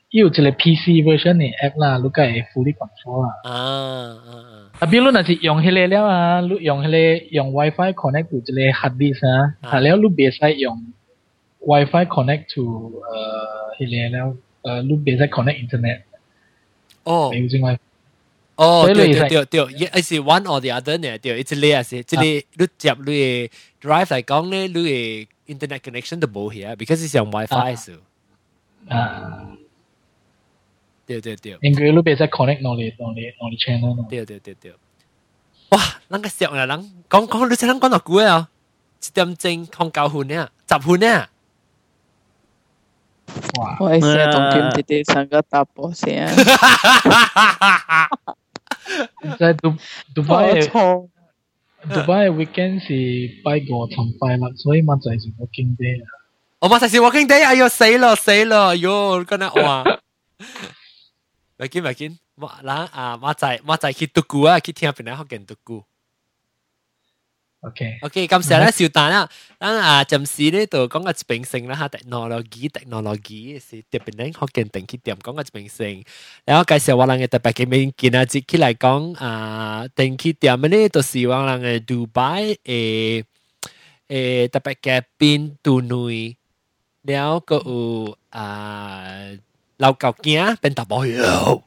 有一個 P C version 嘅 app 啦，你該 fully control 啦。 啊啊啊！ 啊，比如你是用迄個了啊，你用迄個用 WiFi connect to 一個 hard disk 啊，啊了你別使用 WiFi connect to 呃迄個了，呃你別使 connect internet。 哦。 沒有正話。 哦，對對對對，一係 one or the other 呢？對，一個係是，即係你接你嘅 drive 嚟講咧，你嘅 internet connection 都冇嘅 ，because 係用 WiFi 數。 啊。 對對對。 應該你別使 connect 我哋我哋我哋 channel 咯。 對對對對。哇，咱個笑啦，咱講講你睇咱講到幾啊？一點鐘講九分呢，十分呢。 哇！我係成日同佢哋哋上個搭波先。 在杜杜拜嘅杜拜嘅 weekend 是拜過尋拜啦，所以馬仔是 working day 啊。 我馬仔是 working day，哎呦死咯死咯，喲嗰啲哇！唔緊唔緊，馬咱啊馬仔馬仔去讀古啊，去聽邊個學緊讀古。 OK OK，咁成日咧小蛋啦，咱啊暫時咧就講個一邊性啦嚇，technology technology 是特別咧學緊定去點講個一邊性，然後介紹我哋嘅特別嘅面見啊，接起嚟講啊，定去點咧就係我哋嘅杜拜誒誒特別嘅邊杜女，然後個有啊老舊鏡變大寶友。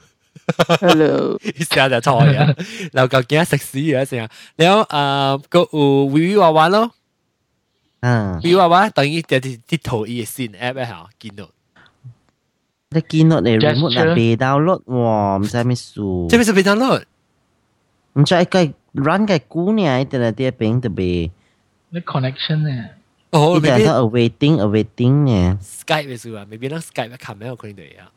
Hello， 成日就錯啊，留舊件食屎啊成日，然後誒個有 Vivi 娃娃咯， 嗯 ，Vivi 娃娃等於就係啲圖伊嘅新 app 啊，見到。 你見到你 remote 係被 download 喎，唔知咩事。 即係咩事被 download？ 唔知佢 run 嘅姑娘喺度啲邊度被。 你 connection 咧？ 哦， 你係 awaiting awaiting 嘅。 Skype 嘅事啊，未必能 Skype 一 camera 可能對啊。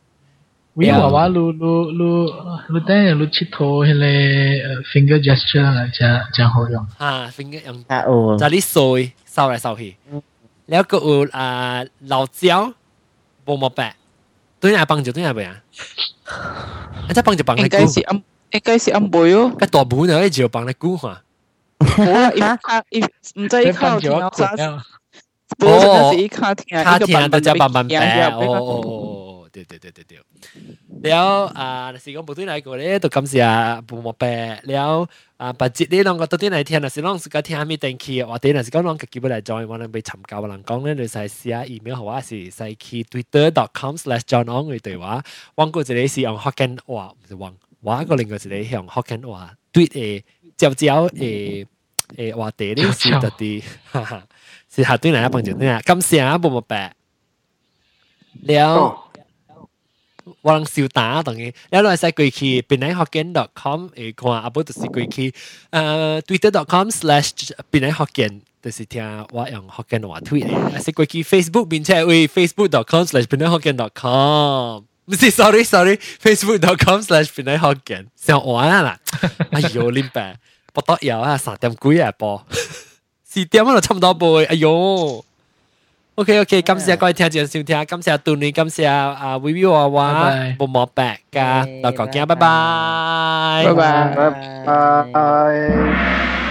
we 娃娃錄錄錄錄等下錄佚佗迄個 finger gesture 啦，真真好用。 啊 ，finger 用， 啊哦， 就啲掃掃嚟掃去，然後個有啊老椒冇冇白，對下幫就對下邊啊，一隻幫就幫你估， 應該是暗應該是暗背哦， 個大本就就幫你估嚇。 冇啊，一卡一唔知一卡有聽到啥，不哦， 真的是一卡聽， 卡聽到就慢慢白白，哦哦哦，對對對對對。แล้วอ่าสิ講部隊嚟過咧，就今時啊部幕白แล้วอ่าปัจจุบัน兩個到底嚟聽，嗱是兩時間聽下面定期，或者嗱是講兩個基本嚟 join，我哋被尋教人講咧，你係寫 email 嘅話是係去 twitter dot com slash john on 嘅對話，揾過一個是用 Hokkien 話，唔是揾，話個另外一個用 Hokkien 話對誒，朝朝誒誒話題咧是特啲，哈哈，是下對嚟一幫助咧，今時啊部幕白แล้ว我能笑打當然，แล้วเราใช้過去 เป็นไน hokkien dot com 誒看阿伯就是過去誒 twitter dot com slash เป็นไน hokkien 就是聽我用 hokkien 話推嘅，係過去 Facebook 並且為 facebook dot com slash เป็นไน hokkien dot com 唔是 sorry sorry facebook dot com slash เป็นไน hokkien 上玩啊啦，哎呦林白不得了啊，三點幾啊播，四點啊就差唔多播，哎呦。OK OK，感謝各位聽眾收聽，感謝杜女，感謝啊 Vivi 娃娃，冇冇白噶，劉國堅，拜拜， 拜拜。 拜拜。